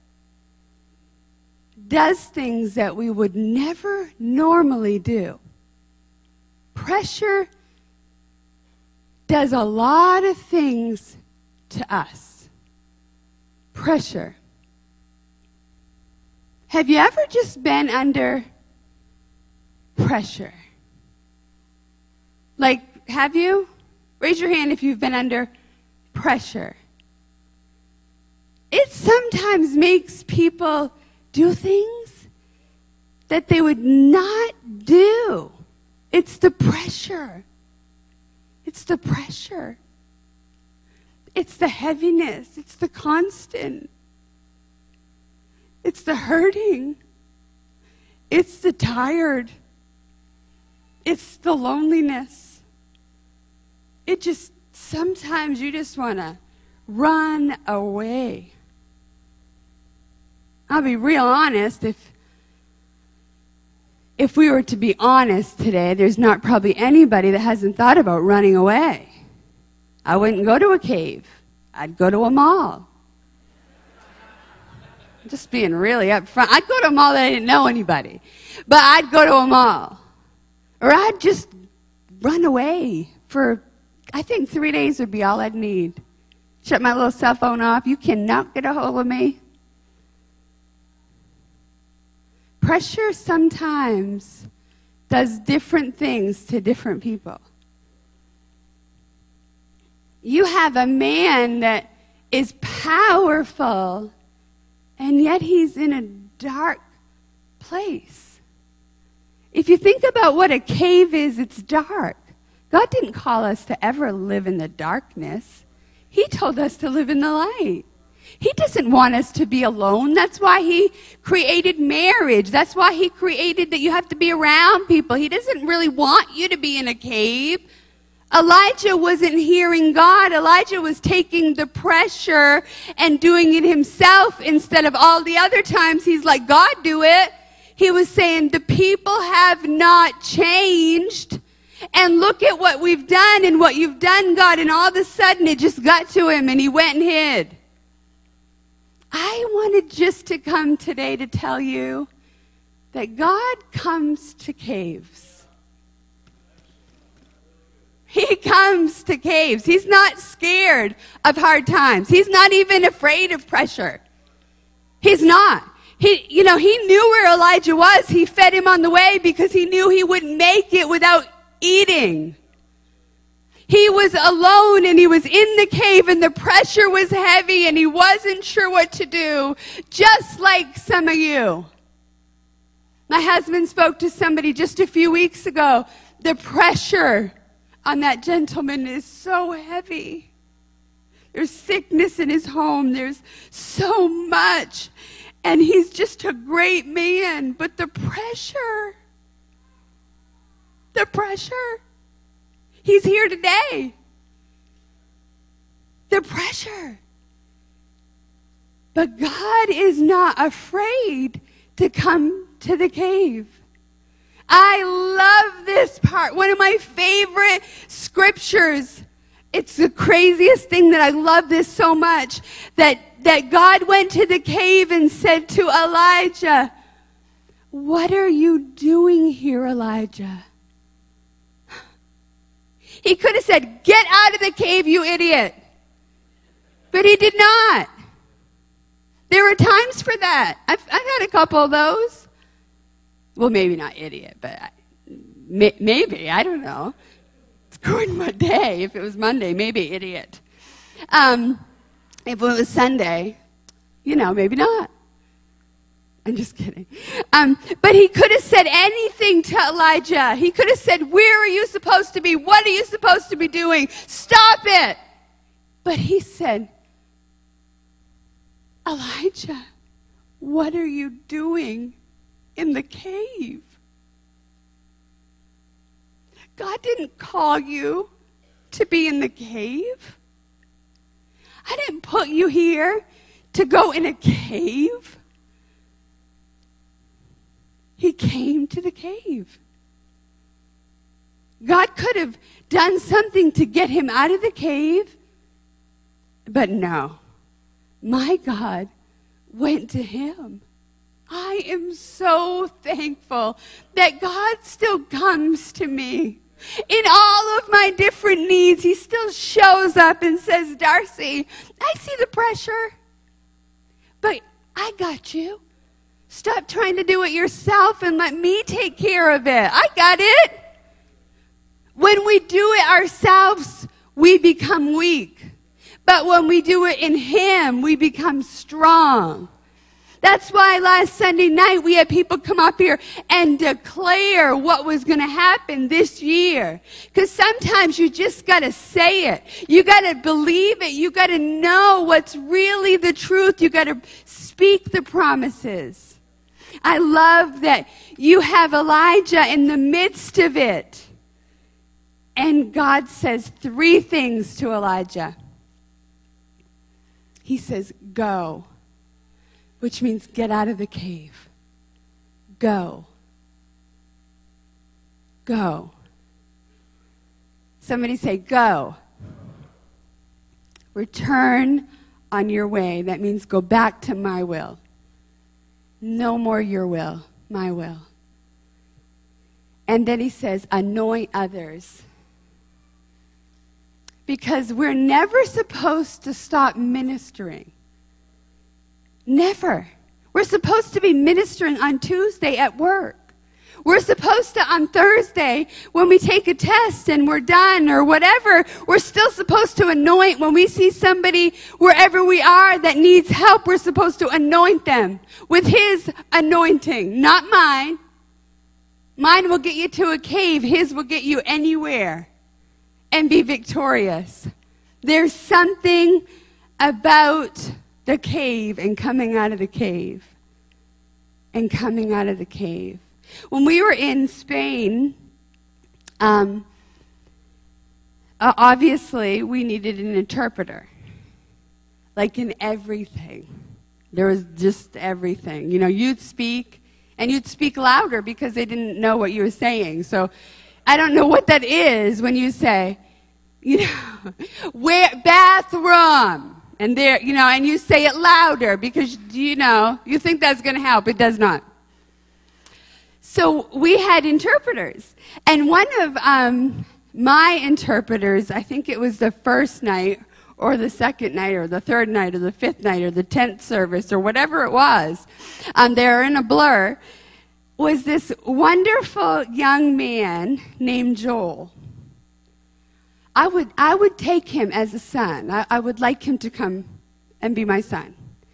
[SPEAKER 4] does things that we would never normally do. Pressure does a lot of things to us. Pressure. Have you ever just been under pressure? Like, have you? Raise your hand if you've been under pressure. It sometimes makes people do things that they would not do. It's the pressure. It's the pressure. It's the heaviness. It's the constant. It's the hurting. It's the tired. It's the loneliness. It just, sometimes you just want to run away. I'll be real honest, if we were to be honest today, there's not probably anybody that hasn't thought about running away. I wouldn't go to a cave. I'd go to a mall. Just being really upfront. I'd go to a mall that I didn't know anybody. But I'd go to a mall. Or I'd just run away for, I think 3 days would be all I'd need. Shut my little cell phone off. You cannot get a hold of me. Pressure sometimes does different things to different people. You have a man that is powerful, and yet he's in a dark place. If you think about what a cave is, it's dark. God didn't call us to ever live in the darkness. He told us to live in the light. He doesn't want us to be alone. That's why he created marriage. That's why he created that you have to be around people. He doesn't really want you to be in a cave. Elijah wasn't hearing God. Elijah was taking the pressure and doing it himself instead of all the other times he's like, God, do it. He was saying, the people have not changed. And look at what we've done and what you've done, God. And all of a sudden it just got to him and he went and hid. I wanted just to come today to tell you that God comes to caves. He comes to caves. He's not scared of hard times. He's not even afraid of pressure. He's not. He knew where Elijah was. He fed him on the way because he knew he wouldn't make it without eating. He was alone and he was in the cave and the pressure was heavy and he wasn't sure what to do, just like some of you. My husband spoke to somebody just a few weeks ago. The pressure on that gentleman is so heavy. There's sickness in his home. There's so much. And he's just a great man. But the pressure. He's here today. The pressure. But God is not afraid to come to the cave. I love this part. One of my favorite scriptures. It's the craziest thing that I love this so much. That God went to the cave and said to Elijah, "What are you doing here, Elijah?" He could have said, "Get out of the cave, you idiot." But he did not. There are times for that. I've had a couple of those. Well, maybe not idiot, but maybe. I don't know. It's according to my day. If it was Monday, maybe idiot. If it was Sunday, maybe not. I'm just kidding. But he could have said anything to Elijah. He could have said, "Where are you supposed to be? What are you supposed to be doing? Stop it." But he said, "Elijah, what are you doing in the cave?" God didn't call you to be in the cave. I didn't put you here to go in a cave. He came to the cave. God could have done something to get him out of the cave, but no. My God went to him. I am so thankful that God still comes to me. In all of my different needs, he still shows up and says, "Darcy, I see the pressure, but I got you. Stop trying to do it yourself and let me take care of it. I got it." When we do it ourselves, we become weak. But when we do it in him, we become strong. That's why last Sunday night we had people come up here and declare what was going to happen this year. Because sometimes you just got to say it. You got to believe it. You got to know what's really the truth. You got to speak the promises. I love that you have Elijah in the midst of it. And God says 3 things to Elijah. He says, "Go," which means get out of the cave. Go. Go. Somebody say, "Go." Return on your way. That means go back to my will. No more your will, my will. And then he says, anoint others. Because we're never supposed to stop ministering. Never. We're supposed to be ministering on Tuesday at work. We're supposed to, on Thursday, when we take a test and we're done or whatever, we're still supposed to anoint. When we see somebody wherever we are that needs help, we're supposed to anoint them with his anointing, not mine. Mine will get you to a cave. His will get you anywhere and be victorious. There's something about the cave and coming out of the cave. And coming out of the cave. When we were in Spain, obviously we needed an interpreter. Like in everything. There was just everything. You know, you'd speak, and you'd speak louder because they didn't know what you were saying. So I don't know what that is when you say, you know, where bathroom. And there, you know, and you say it louder because, you know, you think that's going to help. It does not. So we had interpreters. And one of my interpreters, I think it was the first night or the second night or the third night or the fifth night or the 10th service or whatever it was, they were in a blur, was this wonderful young man named Joel. I would take him as a son. I would like him to come and be my son.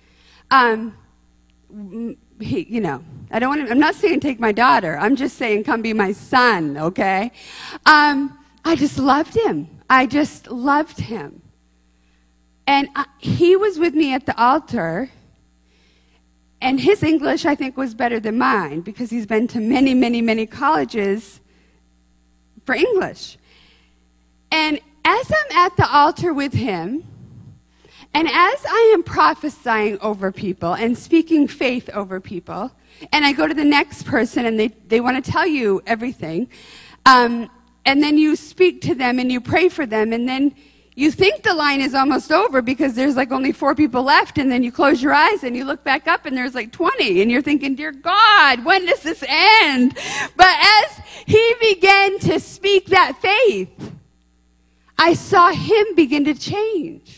[SPEAKER 4] You know, I don't want to, I'm not saying take my daughter. I'm just saying come be my son, okay? I just loved him. I just loved him. And he was with me at the altar, and his English, I think, was better than mine because he's been to many, many, many colleges for English. And as I'm at the altar with him, and as I am prophesying over people and speaking faith over people, and I go to the next person and they want to tell you everything, and then you speak to them and you pray for them, and then you think the line is almost over because there's like only 4 people left, and then you close your eyes and you look back up and there's like 20, and you're thinking, dear God, when does this end? But as he began to speak that faith, I saw him begin to change.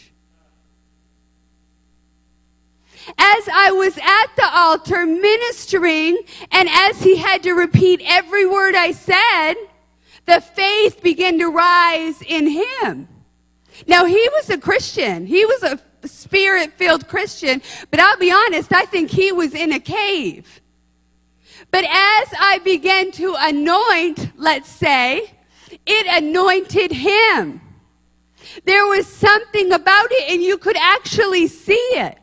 [SPEAKER 4] As I was at the altar ministering, and as he had to repeat every word I said, the faith began to rise in him. Now, he was a Christian. He was a Spirit-filled Christian, but I'll be honest, I think he was in a cave. But as I began to anoint, let's say, it anointed him. There was something about it, and you could actually see it.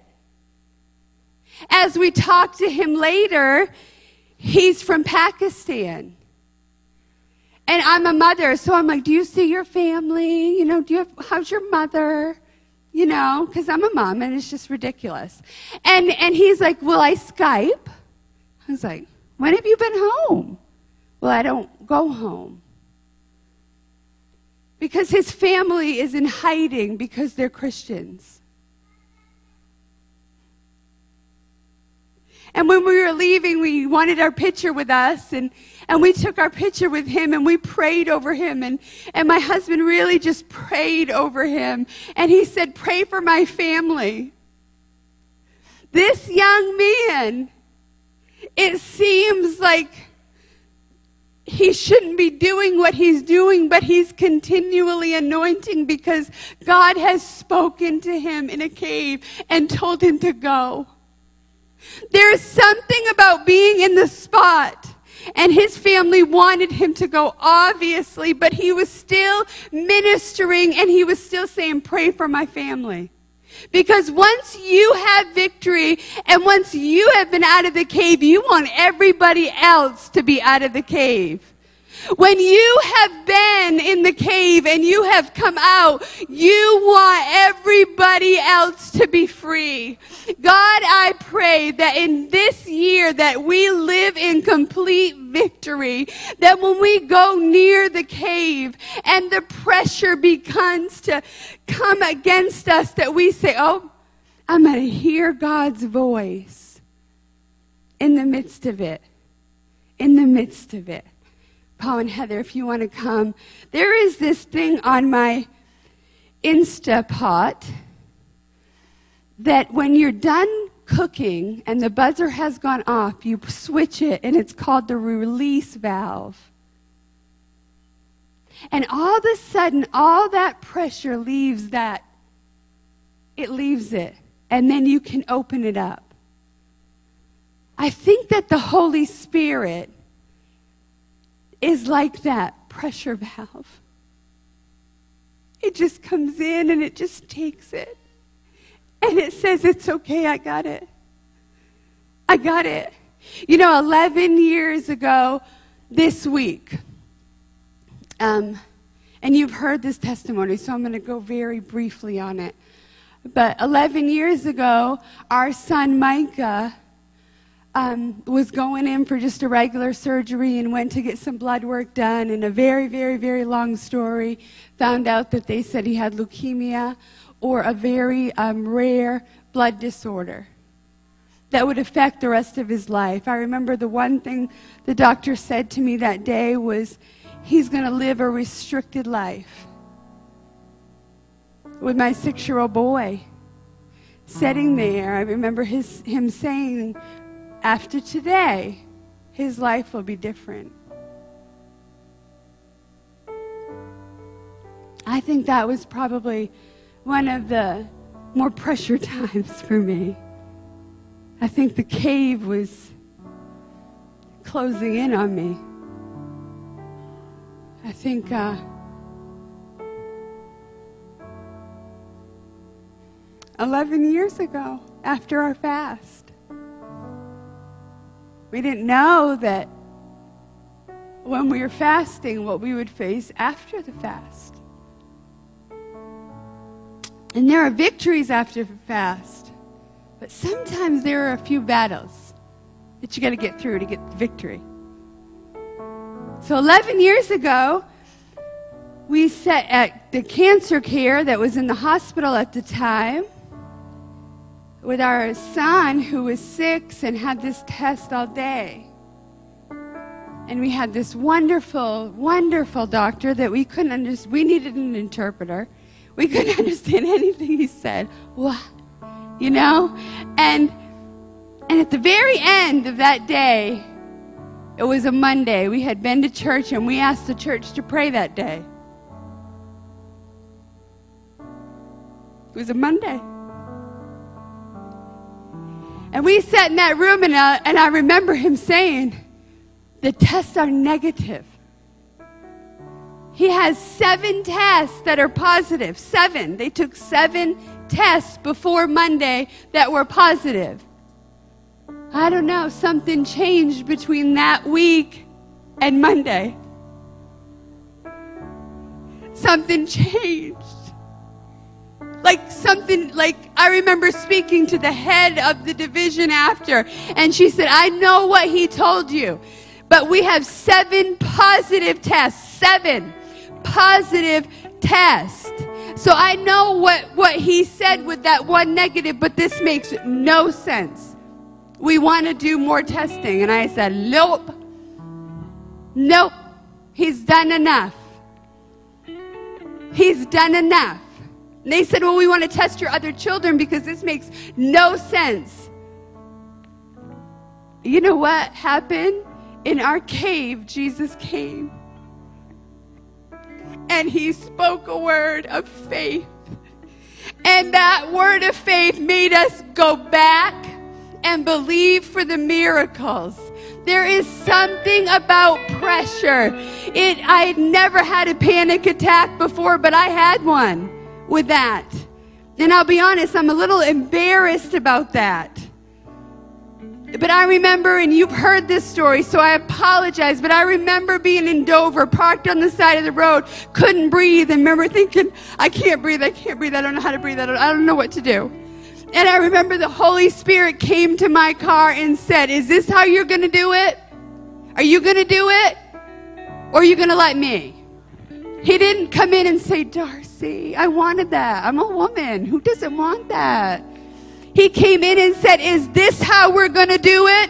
[SPEAKER 4] As we talked to him later, he's from Pakistan. And I'm a mother, so I'm like, do you see your family? You know, how's your mother? You know, because I'm a mom, and it's just ridiculous. And he's like, will I Skype? I was like, when have you been home? Well, I don't go home. Because his family is in hiding because they're Christians. And when we were leaving, we wanted our picture with us, and we took our picture with him, and we prayed over him, and my husband really just prayed over him, and he said, pray for my family. This young man, it seems like he shouldn't be doing what he's doing, but he's continually anointing because God has spoken to him in a cave and told him to go. There's something about being in the spot, and his family wanted him to go, obviously, but he was still ministering, and he was still saying, pray for my family. Because once you have victory, and once you have been out of the cave, you want everybody else to be out of the cave. When you have been in the cave and you have come out, you want everybody else to be free. God, I pray that in this year that we live in complete victory, that when we go near the cave and the pressure begins to come against us, that we say, oh, I'm going to hear God's voice in the midst of it. In the midst of it. Paul and Heather, if you want to come. There is this thing on my Instapot that when you're done cooking and the buzzer has gone off, you switch it, and it's called the release valve. And all of a sudden, all that pressure leaves that. It leaves it. And then you can open it up. I think that the Holy Spirit is like that pressure valve. It just comes in and it just takes it. And it says, it's okay, I got it. I got it. You know, 11 years ago this week, and you've heard this testimony, so I'm going to go very briefly on it. But 11 years ago, our son Micah was going in for just a regular surgery and went to get some blood work done, and a very, very, very long story, found out that they said he had leukemia or a very rare blood disorder that would affect the rest of his life. I remember the one thing the doctor said to me that day was, he's going to live a restricted life. With my 6-year-old boy sitting there, I remember him saying, after today, his life will be different. I think that was probably one of the more pressure times for me. I think the cave was closing in on me. I think 11 years ago, after our fast, we didn't know that when we were fasting, what we would face after the fast. And there are victories after the fast, but sometimes there are a few battles that you got to get through to get the victory. So 11 years ago, we sat at the cancer care that was in the hospital at the time with our son who was 6 and had this test all day. And we had this wonderful, wonderful doctor that we couldn't understand. We needed an interpreter. We couldn't understand anything he said. What? You know? And at the very end of that day, it was a Monday. We had been to church and we asked the church to pray that day. It was a Monday. And we sat in that room and I remember him saying, the tests are negative. He has 7 tests that are positive. 7. They took 7 tests before Monday that were positive. I don't know, something changed between that week and Monday. Something changed. Like I remember speaking to the head of the division after, and she said, I know what he told you, but we have 7 positive tests. 7 positive tests. So I know what he said with that one negative, but this makes no sense. We want to do more testing. And I said, nope. He's done enough. He's done enough. And they said, well, we want to test your other children because this makes no sense. You know what happened? In our cave, Jesus came. And he spoke a word of faith. And that word of faith made us go back and believe for the miracles. There is something about pressure. I had never had a panic attack before, but I had one with that. And I'll be honest, I'm a little embarrassed about that. But I remember, and you've heard this story, so I apologize, but I remember being in Dover, parked on the side of the road, couldn't breathe, and remember thinking, I can't breathe, I don't know how to breathe, I don't know what to do. And I remember the Holy Spirit came to my car and said, is this how you're going to do it? Are you going to do it? Or are you going to let me? He didn't come in and say, Darcy, I wanted that. I'm a woman. Who doesn't want that? He came in and said, is this how we're going to do it?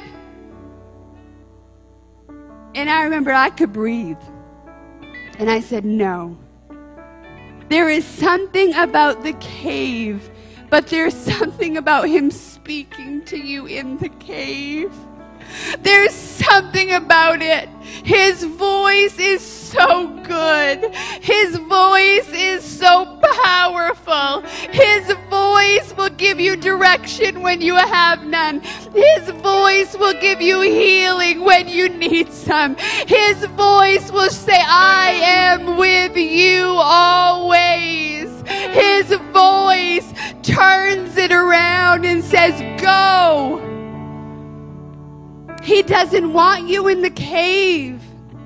[SPEAKER 4] And I remember I could breathe. And I said, no. There is something about the cave, but there's something about him speaking to you in the cave. There's something about it. His voice is so good. His voice is so powerful. His voice will give you direction when you have none. His voice will give you healing when you need some. His voice will say, I am with you always. His voice turns it around and says, go. He doesn't want you in the cave.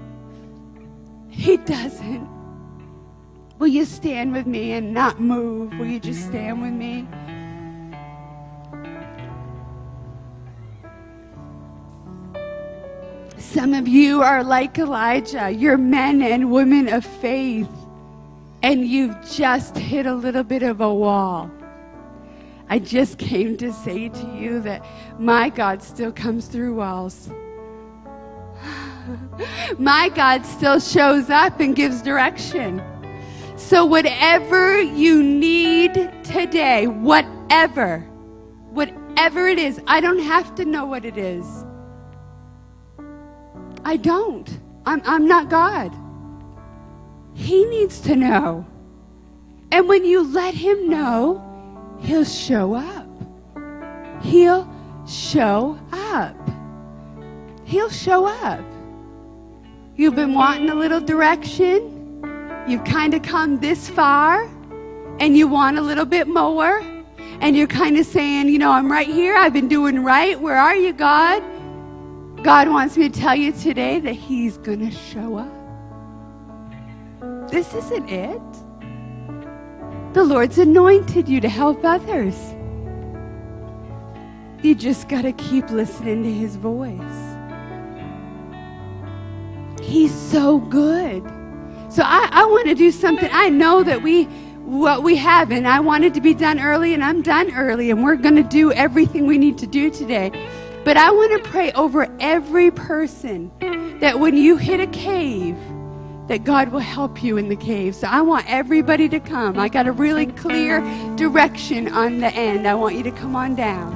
[SPEAKER 4] He doesn't. Will you stand with me and not move? Will you just stand with me? Some of you are like Elijah. You're men and women of faith. And you've just hit a little bit of a wall. I just came to say to you that my God still comes through walls. My God still shows up and gives direction. So whatever you need today, whatever it is, I don't have to know what it is. I don't. I'm not God. He needs to know. And when you let him know, he'll show up. He'll show up. He'll show up. You've been wanting a little direction. You've kind of come this far, and you want a little bit more. And you're kind of saying, you know, I'm right here. I've been doing right. Where are you, God? God wants me to tell you today that he's going to show up. This isn't it. The Lord's anointed you to help others. You just got to keep listening to his voice. He's so good. So I want to do something. I know that what we have, and I wanted to be done early, and I'm done early, and we're going to do everything we need to do today. But I want to pray over every person that when you hit a cave, that God will help you in the cave. So I want everybody to come. I got a really clear direction on the end. I want you to come on down.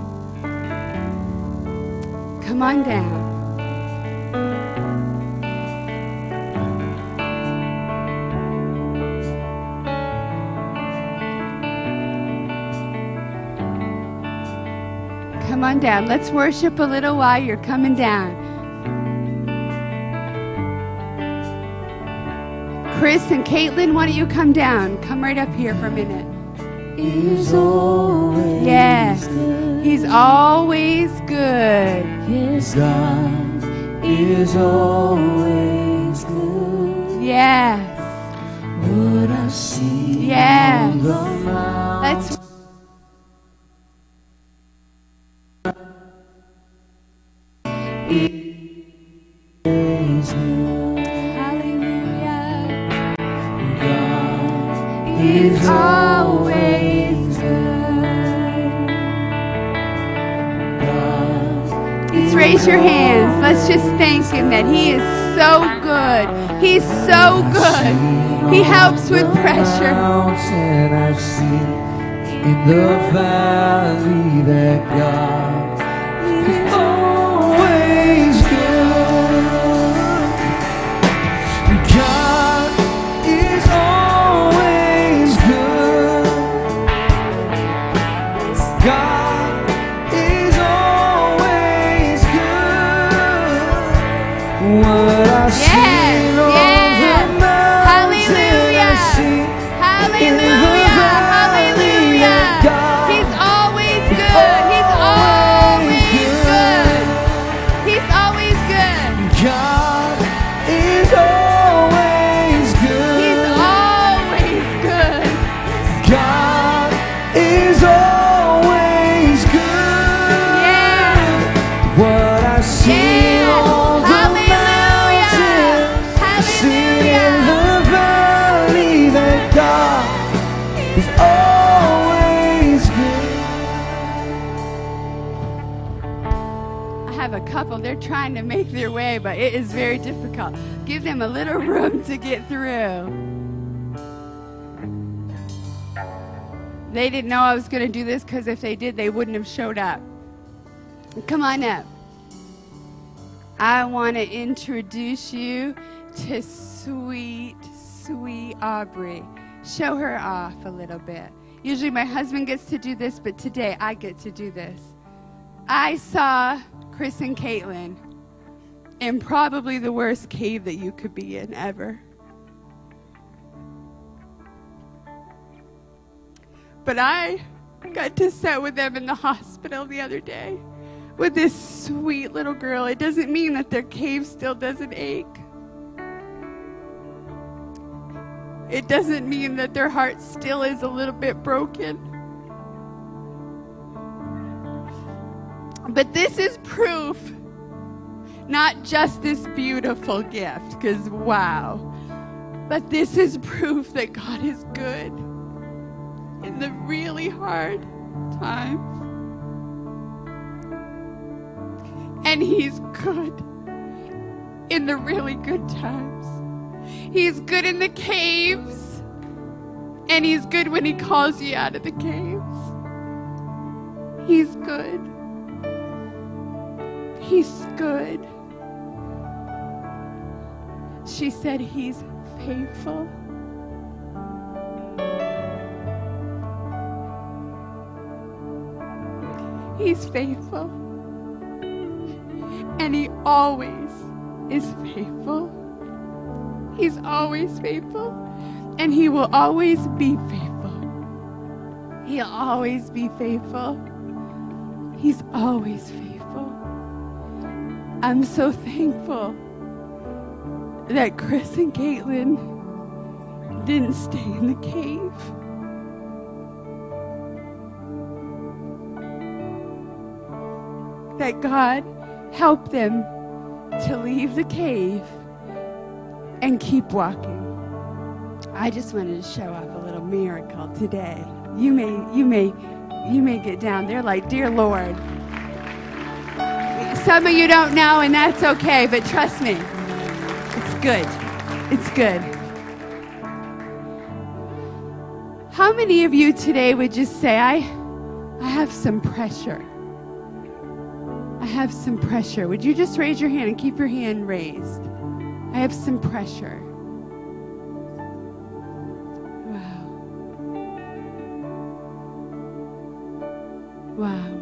[SPEAKER 4] Come on down. Come on down. Let's worship a little while you're coming down. Chris and Caitlin, why don't you come down? Come right up here for a minute.
[SPEAKER 2] Is always good.
[SPEAKER 4] He's always good.
[SPEAKER 2] Yes, God is always good.
[SPEAKER 4] Yes.
[SPEAKER 2] What I see
[SPEAKER 4] Yes.
[SPEAKER 2] on the mountain.
[SPEAKER 4] Let's
[SPEAKER 2] Is good.
[SPEAKER 4] Hallelujah.
[SPEAKER 2] God
[SPEAKER 4] He's
[SPEAKER 2] is
[SPEAKER 4] always good.
[SPEAKER 2] God.
[SPEAKER 4] Let's raise your hands. Let's just thank him that he is so good. He's so good. He helps with pressure.
[SPEAKER 2] Mountain I've seen in the valley that God is always good. God is always good. God is always good. What I see on the mountain, I see
[SPEAKER 4] Hallelujah. Hallelujah. He's always good. He's always good. He's always good.
[SPEAKER 2] God is always good.
[SPEAKER 4] He's always good.
[SPEAKER 2] God is always good.
[SPEAKER 4] Yeah.
[SPEAKER 2] What I see
[SPEAKER 4] Yeah.
[SPEAKER 2] on the
[SPEAKER 4] Hallelujah.
[SPEAKER 2] mountain, I see in the valley that God is always good.
[SPEAKER 4] I have a couple. They're trying to make their way, but it is very difficult. Give them a little room to get through. They didn't know I was going to do this because if they did, they wouldn't have showed up. Come on up. I want to introduce you to sweet, sweet Aubrey. Show her off a little bit. Usually my husband gets to do this, but today I get to do this. I saw Chris and Caitlin in probably the worst cave that you could be in ever. But I got to sit with them in the hospital the other day with this sweet little girl. It doesn't mean that their cave still doesn't ache. It doesn't mean that their heart still is a little bit broken. But this is proof, not just this beautiful gift, because wow, but this is proof that God is good in the really hard times. And he's good in the really good times. He's good in the caves, and he's good when he calls you out of the caves. He's good. He's good. She said he's faithful. He's faithful. And He always is faithful. He's always faithful. And He will always be faithful. He'll always be faithful. He's always faithful. I'm so thankful that Chris and Caitlin didn't stay in the cave. That God helped them to leave the cave and keep walking. I just wanted to show off a little miracle today. You may get down there like, dear Lord. Some of you don't know, and that's okay, but trust me, it's good. It's good. How many of you today would just say, I have some pressure? I have some pressure. Would you just raise your hand and keep your hand raised? I have some pressure. Wow. Wow.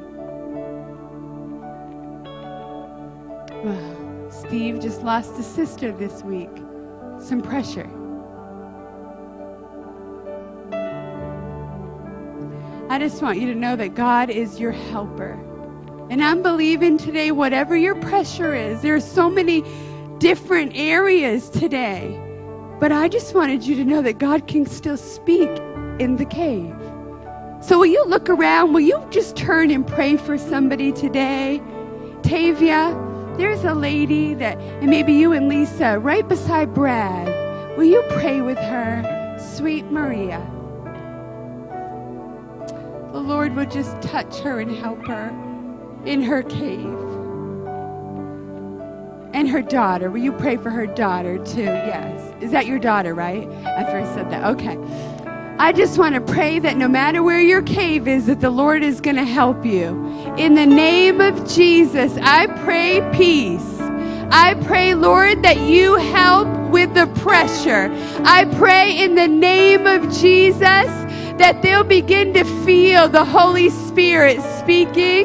[SPEAKER 4] Wow. Steve just lost a sister this week. Some pressure. I just want you to know that God is your helper. And I'm believing today, whatever your pressure is, there are so many different areas today. But I just wanted you to know that God can still speak in the cave. So will you look around? Will you just turn and pray for somebody today? Tavia, there's a lady that, and maybe you and Lisa, right beside Brad. Will you pray with her? Sweet Maria. The Lord will just touch her and help her in her cave. And her daughter. Will you pray for her daughter too? Yes. Is that your daughter, right? I first said that. Okay. I just want to pray that no matter where your cave is, that the Lord is going to help you. In the name of Jesus, I pray peace. I pray, Lord, that you help with the pressure. I pray in the name of Jesus that they'll begin to feel the Holy Spirit speaking.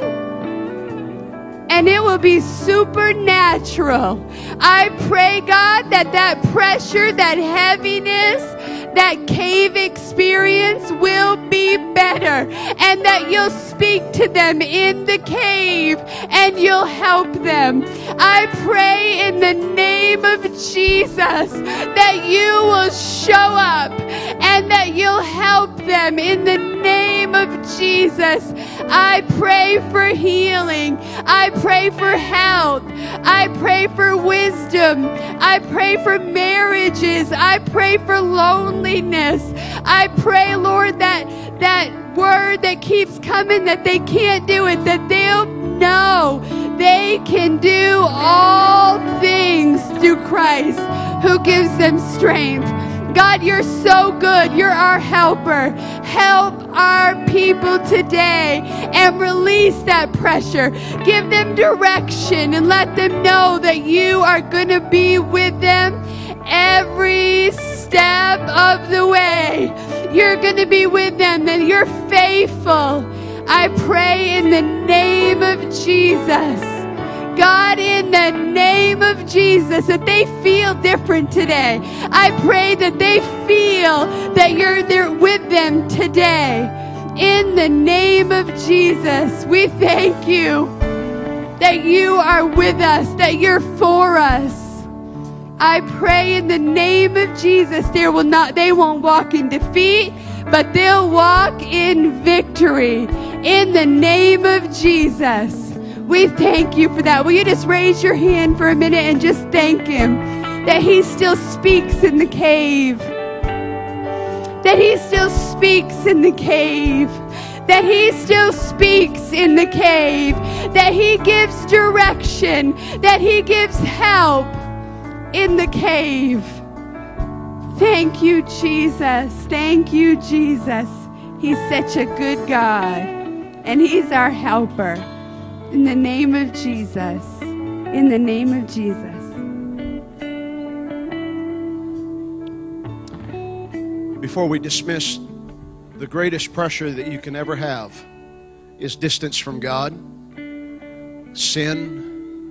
[SPEAKER 4] And it will be supernatural. I pray, God, that pressure, that heaviness, that cave experience will be better. And that you'll speak to them in the cave and you'll help them. I pray in the name of Jesus that you will show up and that you'll help them in the name of Jesus. I pray for healing. I pray for health. I pray for wisdom. I pray for marriages. I pray for loneliness. I pray, Lord, that word that keeps coming that they can't do it, that they'll know they can do all things through Christ who gives them strength. God, you're so good. You're our helper. Help our people today and release that pressure. Give them direction and let them know that you are going to be with them every step of the way. You're going to be with them and you're faithful. I pray in the name of Jesus. God, in the name of Jesus, that they feel different today. I pray that they feel that you're there with them today. In the name of Jesus, we thank you that you are with us, that you're for us. I pray in the name of Jesus, they won't walk in defeat, but they'll walk in victory. In the name of Jesus. We thank you for that. Will you just raise your hand for a minute and just thank him that he still speaks in the cave. That he still speaks in the cave. That he still speaks in the cave. That he gives direction. That he gives help in the cave. Thank you, Jesus. Thank you, Jesus. He's such a good God. And he's our helper. In the name of Jesus. In the name of Jesus.
[SPEAKER 3] Before we dismiss, the greatest pressure that you can ever have is distance from God. Sin,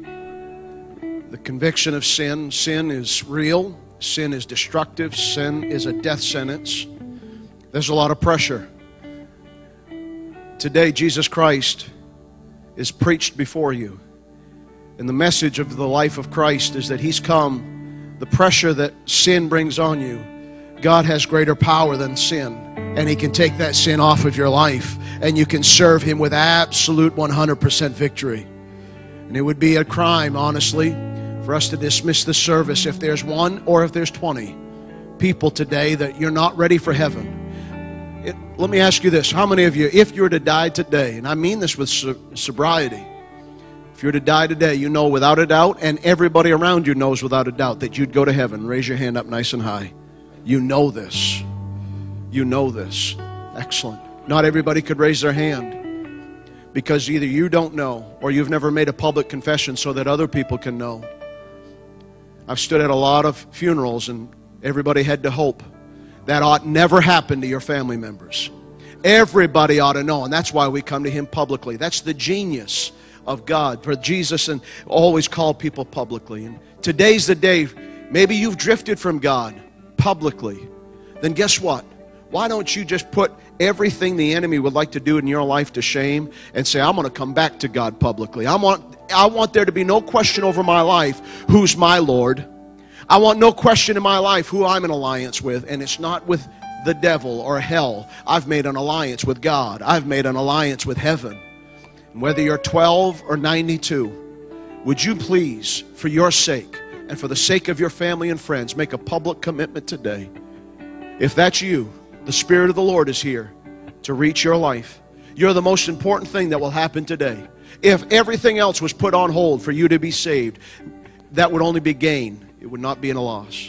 [SPEAKER 3] the conviction of sin. Sin is real. Sin is destructive. Sin is a death sentence. There's a lot of pressure. Today, Jesus Christ is preached before you. And the message of the life of Christ is that He's come. The pressure that sin brings on you, God has greater power than sin. And He can take that sin off of your life. And you can serve Him with absolute 100% victory. And it would be a crime, honestly, for us to dismiss the service if there's one or if there's 20 people today that you're not ready for heaven. Let me ask you this. How many of you, if you were to die today, and I mean this with sobriety, if you were to die today, you know without a doubt, and everybody around you knows without a doubt, that you'd go to heaven. Raise your hand up nice and high. You know this. You know this. Excellent. Not everybody could raise their hand because either you don't know or you've never made a public confession so that other people can know. I've stood at a lot of funerals and everybody had to hope. That ought never happen to your family members. Everybody ought to know, and that's why we come to Him publicly. That's the genius of God for Jesus, and always call people publicly. And today's the day. Maybe you've drifted from God publicly. Then guess what? Why don't you just put everything the enemy would like to do in your life to shame and say, I'm going to come back to God publicly. I want there to be no question over my life who's my Lord. I want no question in my life who I'm in alliance with, and it's not with the devil or hell. I've made an alliance with God. I've made an alliance with heaven. And whether you're 12 or 92, would you please, for your sake and for the sake of your family and friends, make a public commitment today? If that's you, the Spirit of the Lord is here to reach your life. You're the most important thing that will happen today. If everything else was put on hold for you to be saved, that would only be gain. It would not be a loss.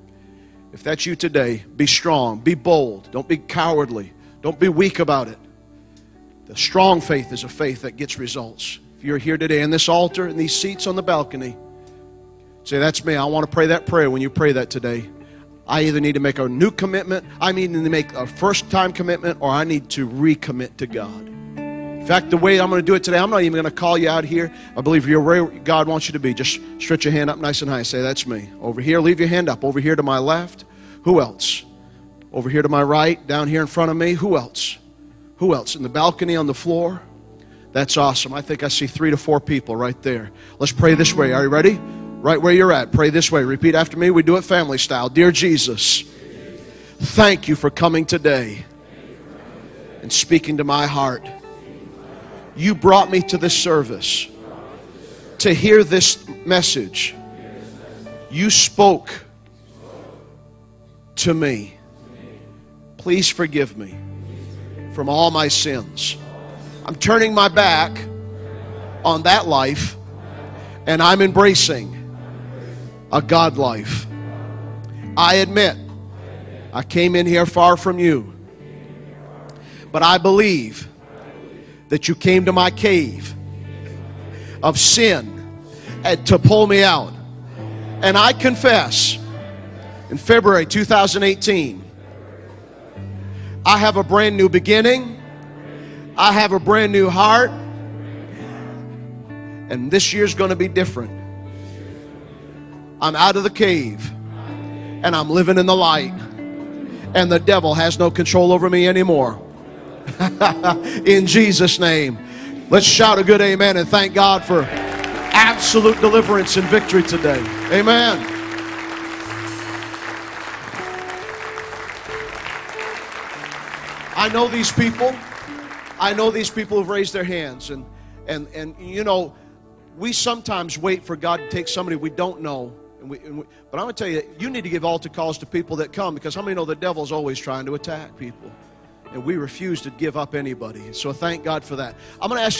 [SPEAKER 3] If that's you today, be strong, be bold. Don't be cowardly. Don't be weak about it. The strong faith is a faith that gets results. If you're here today in this altar, in these seats on the balcony, say, that's me. I want to pray that prayer when you pray that today. I either need to make a new commitment, I need to make a first-time commitment, or I need to recommit to God. In fact, the way I'm going to do it today, I'm not even going to call you out here. I believe you're where God wants you to be. Just stretch your hand up nice and high. Say, that's me. Over here, leave your hand up. Over here to my left. Who else? Over here to my right. Down here in front of me. Who else? Who else? In the balcony on the floor? That's awesome. I think I see 3 to 4 people right there. Let's pray this way. Are you ready? Right where you're at. Pray this way. Repeat after me. We do it family style. Dear Jesus, thank you for coming today and speaking to my heart. You brought me to this service to hear this message. You spoke to me. Please forgive me from all my sins. I'm turning my back on that life and I'm embracing a God life. I admit I came in here far from you, but I believe that you came to my cave of sin and to pull me out. And I confess, in February 2018, I have a brand new beginning. I have a brand new heart. And this year's going to be different. I'm out of the cave and I'm living in the light. And the devil has no control over me anymore. In Jesus' name. Let's shout a good amen and thank God for absolute deliverance and victory today. Amen. I know these people. I know these people who've raised their hands. And you know, we sometimes wait for God to take somebody we don't know. But I'm going to tell you, you need to give altar calls to people that come, because how many know the devil's always trying to attack people? And we refuse to give up anybody. So thank God for that. I'm going to ask you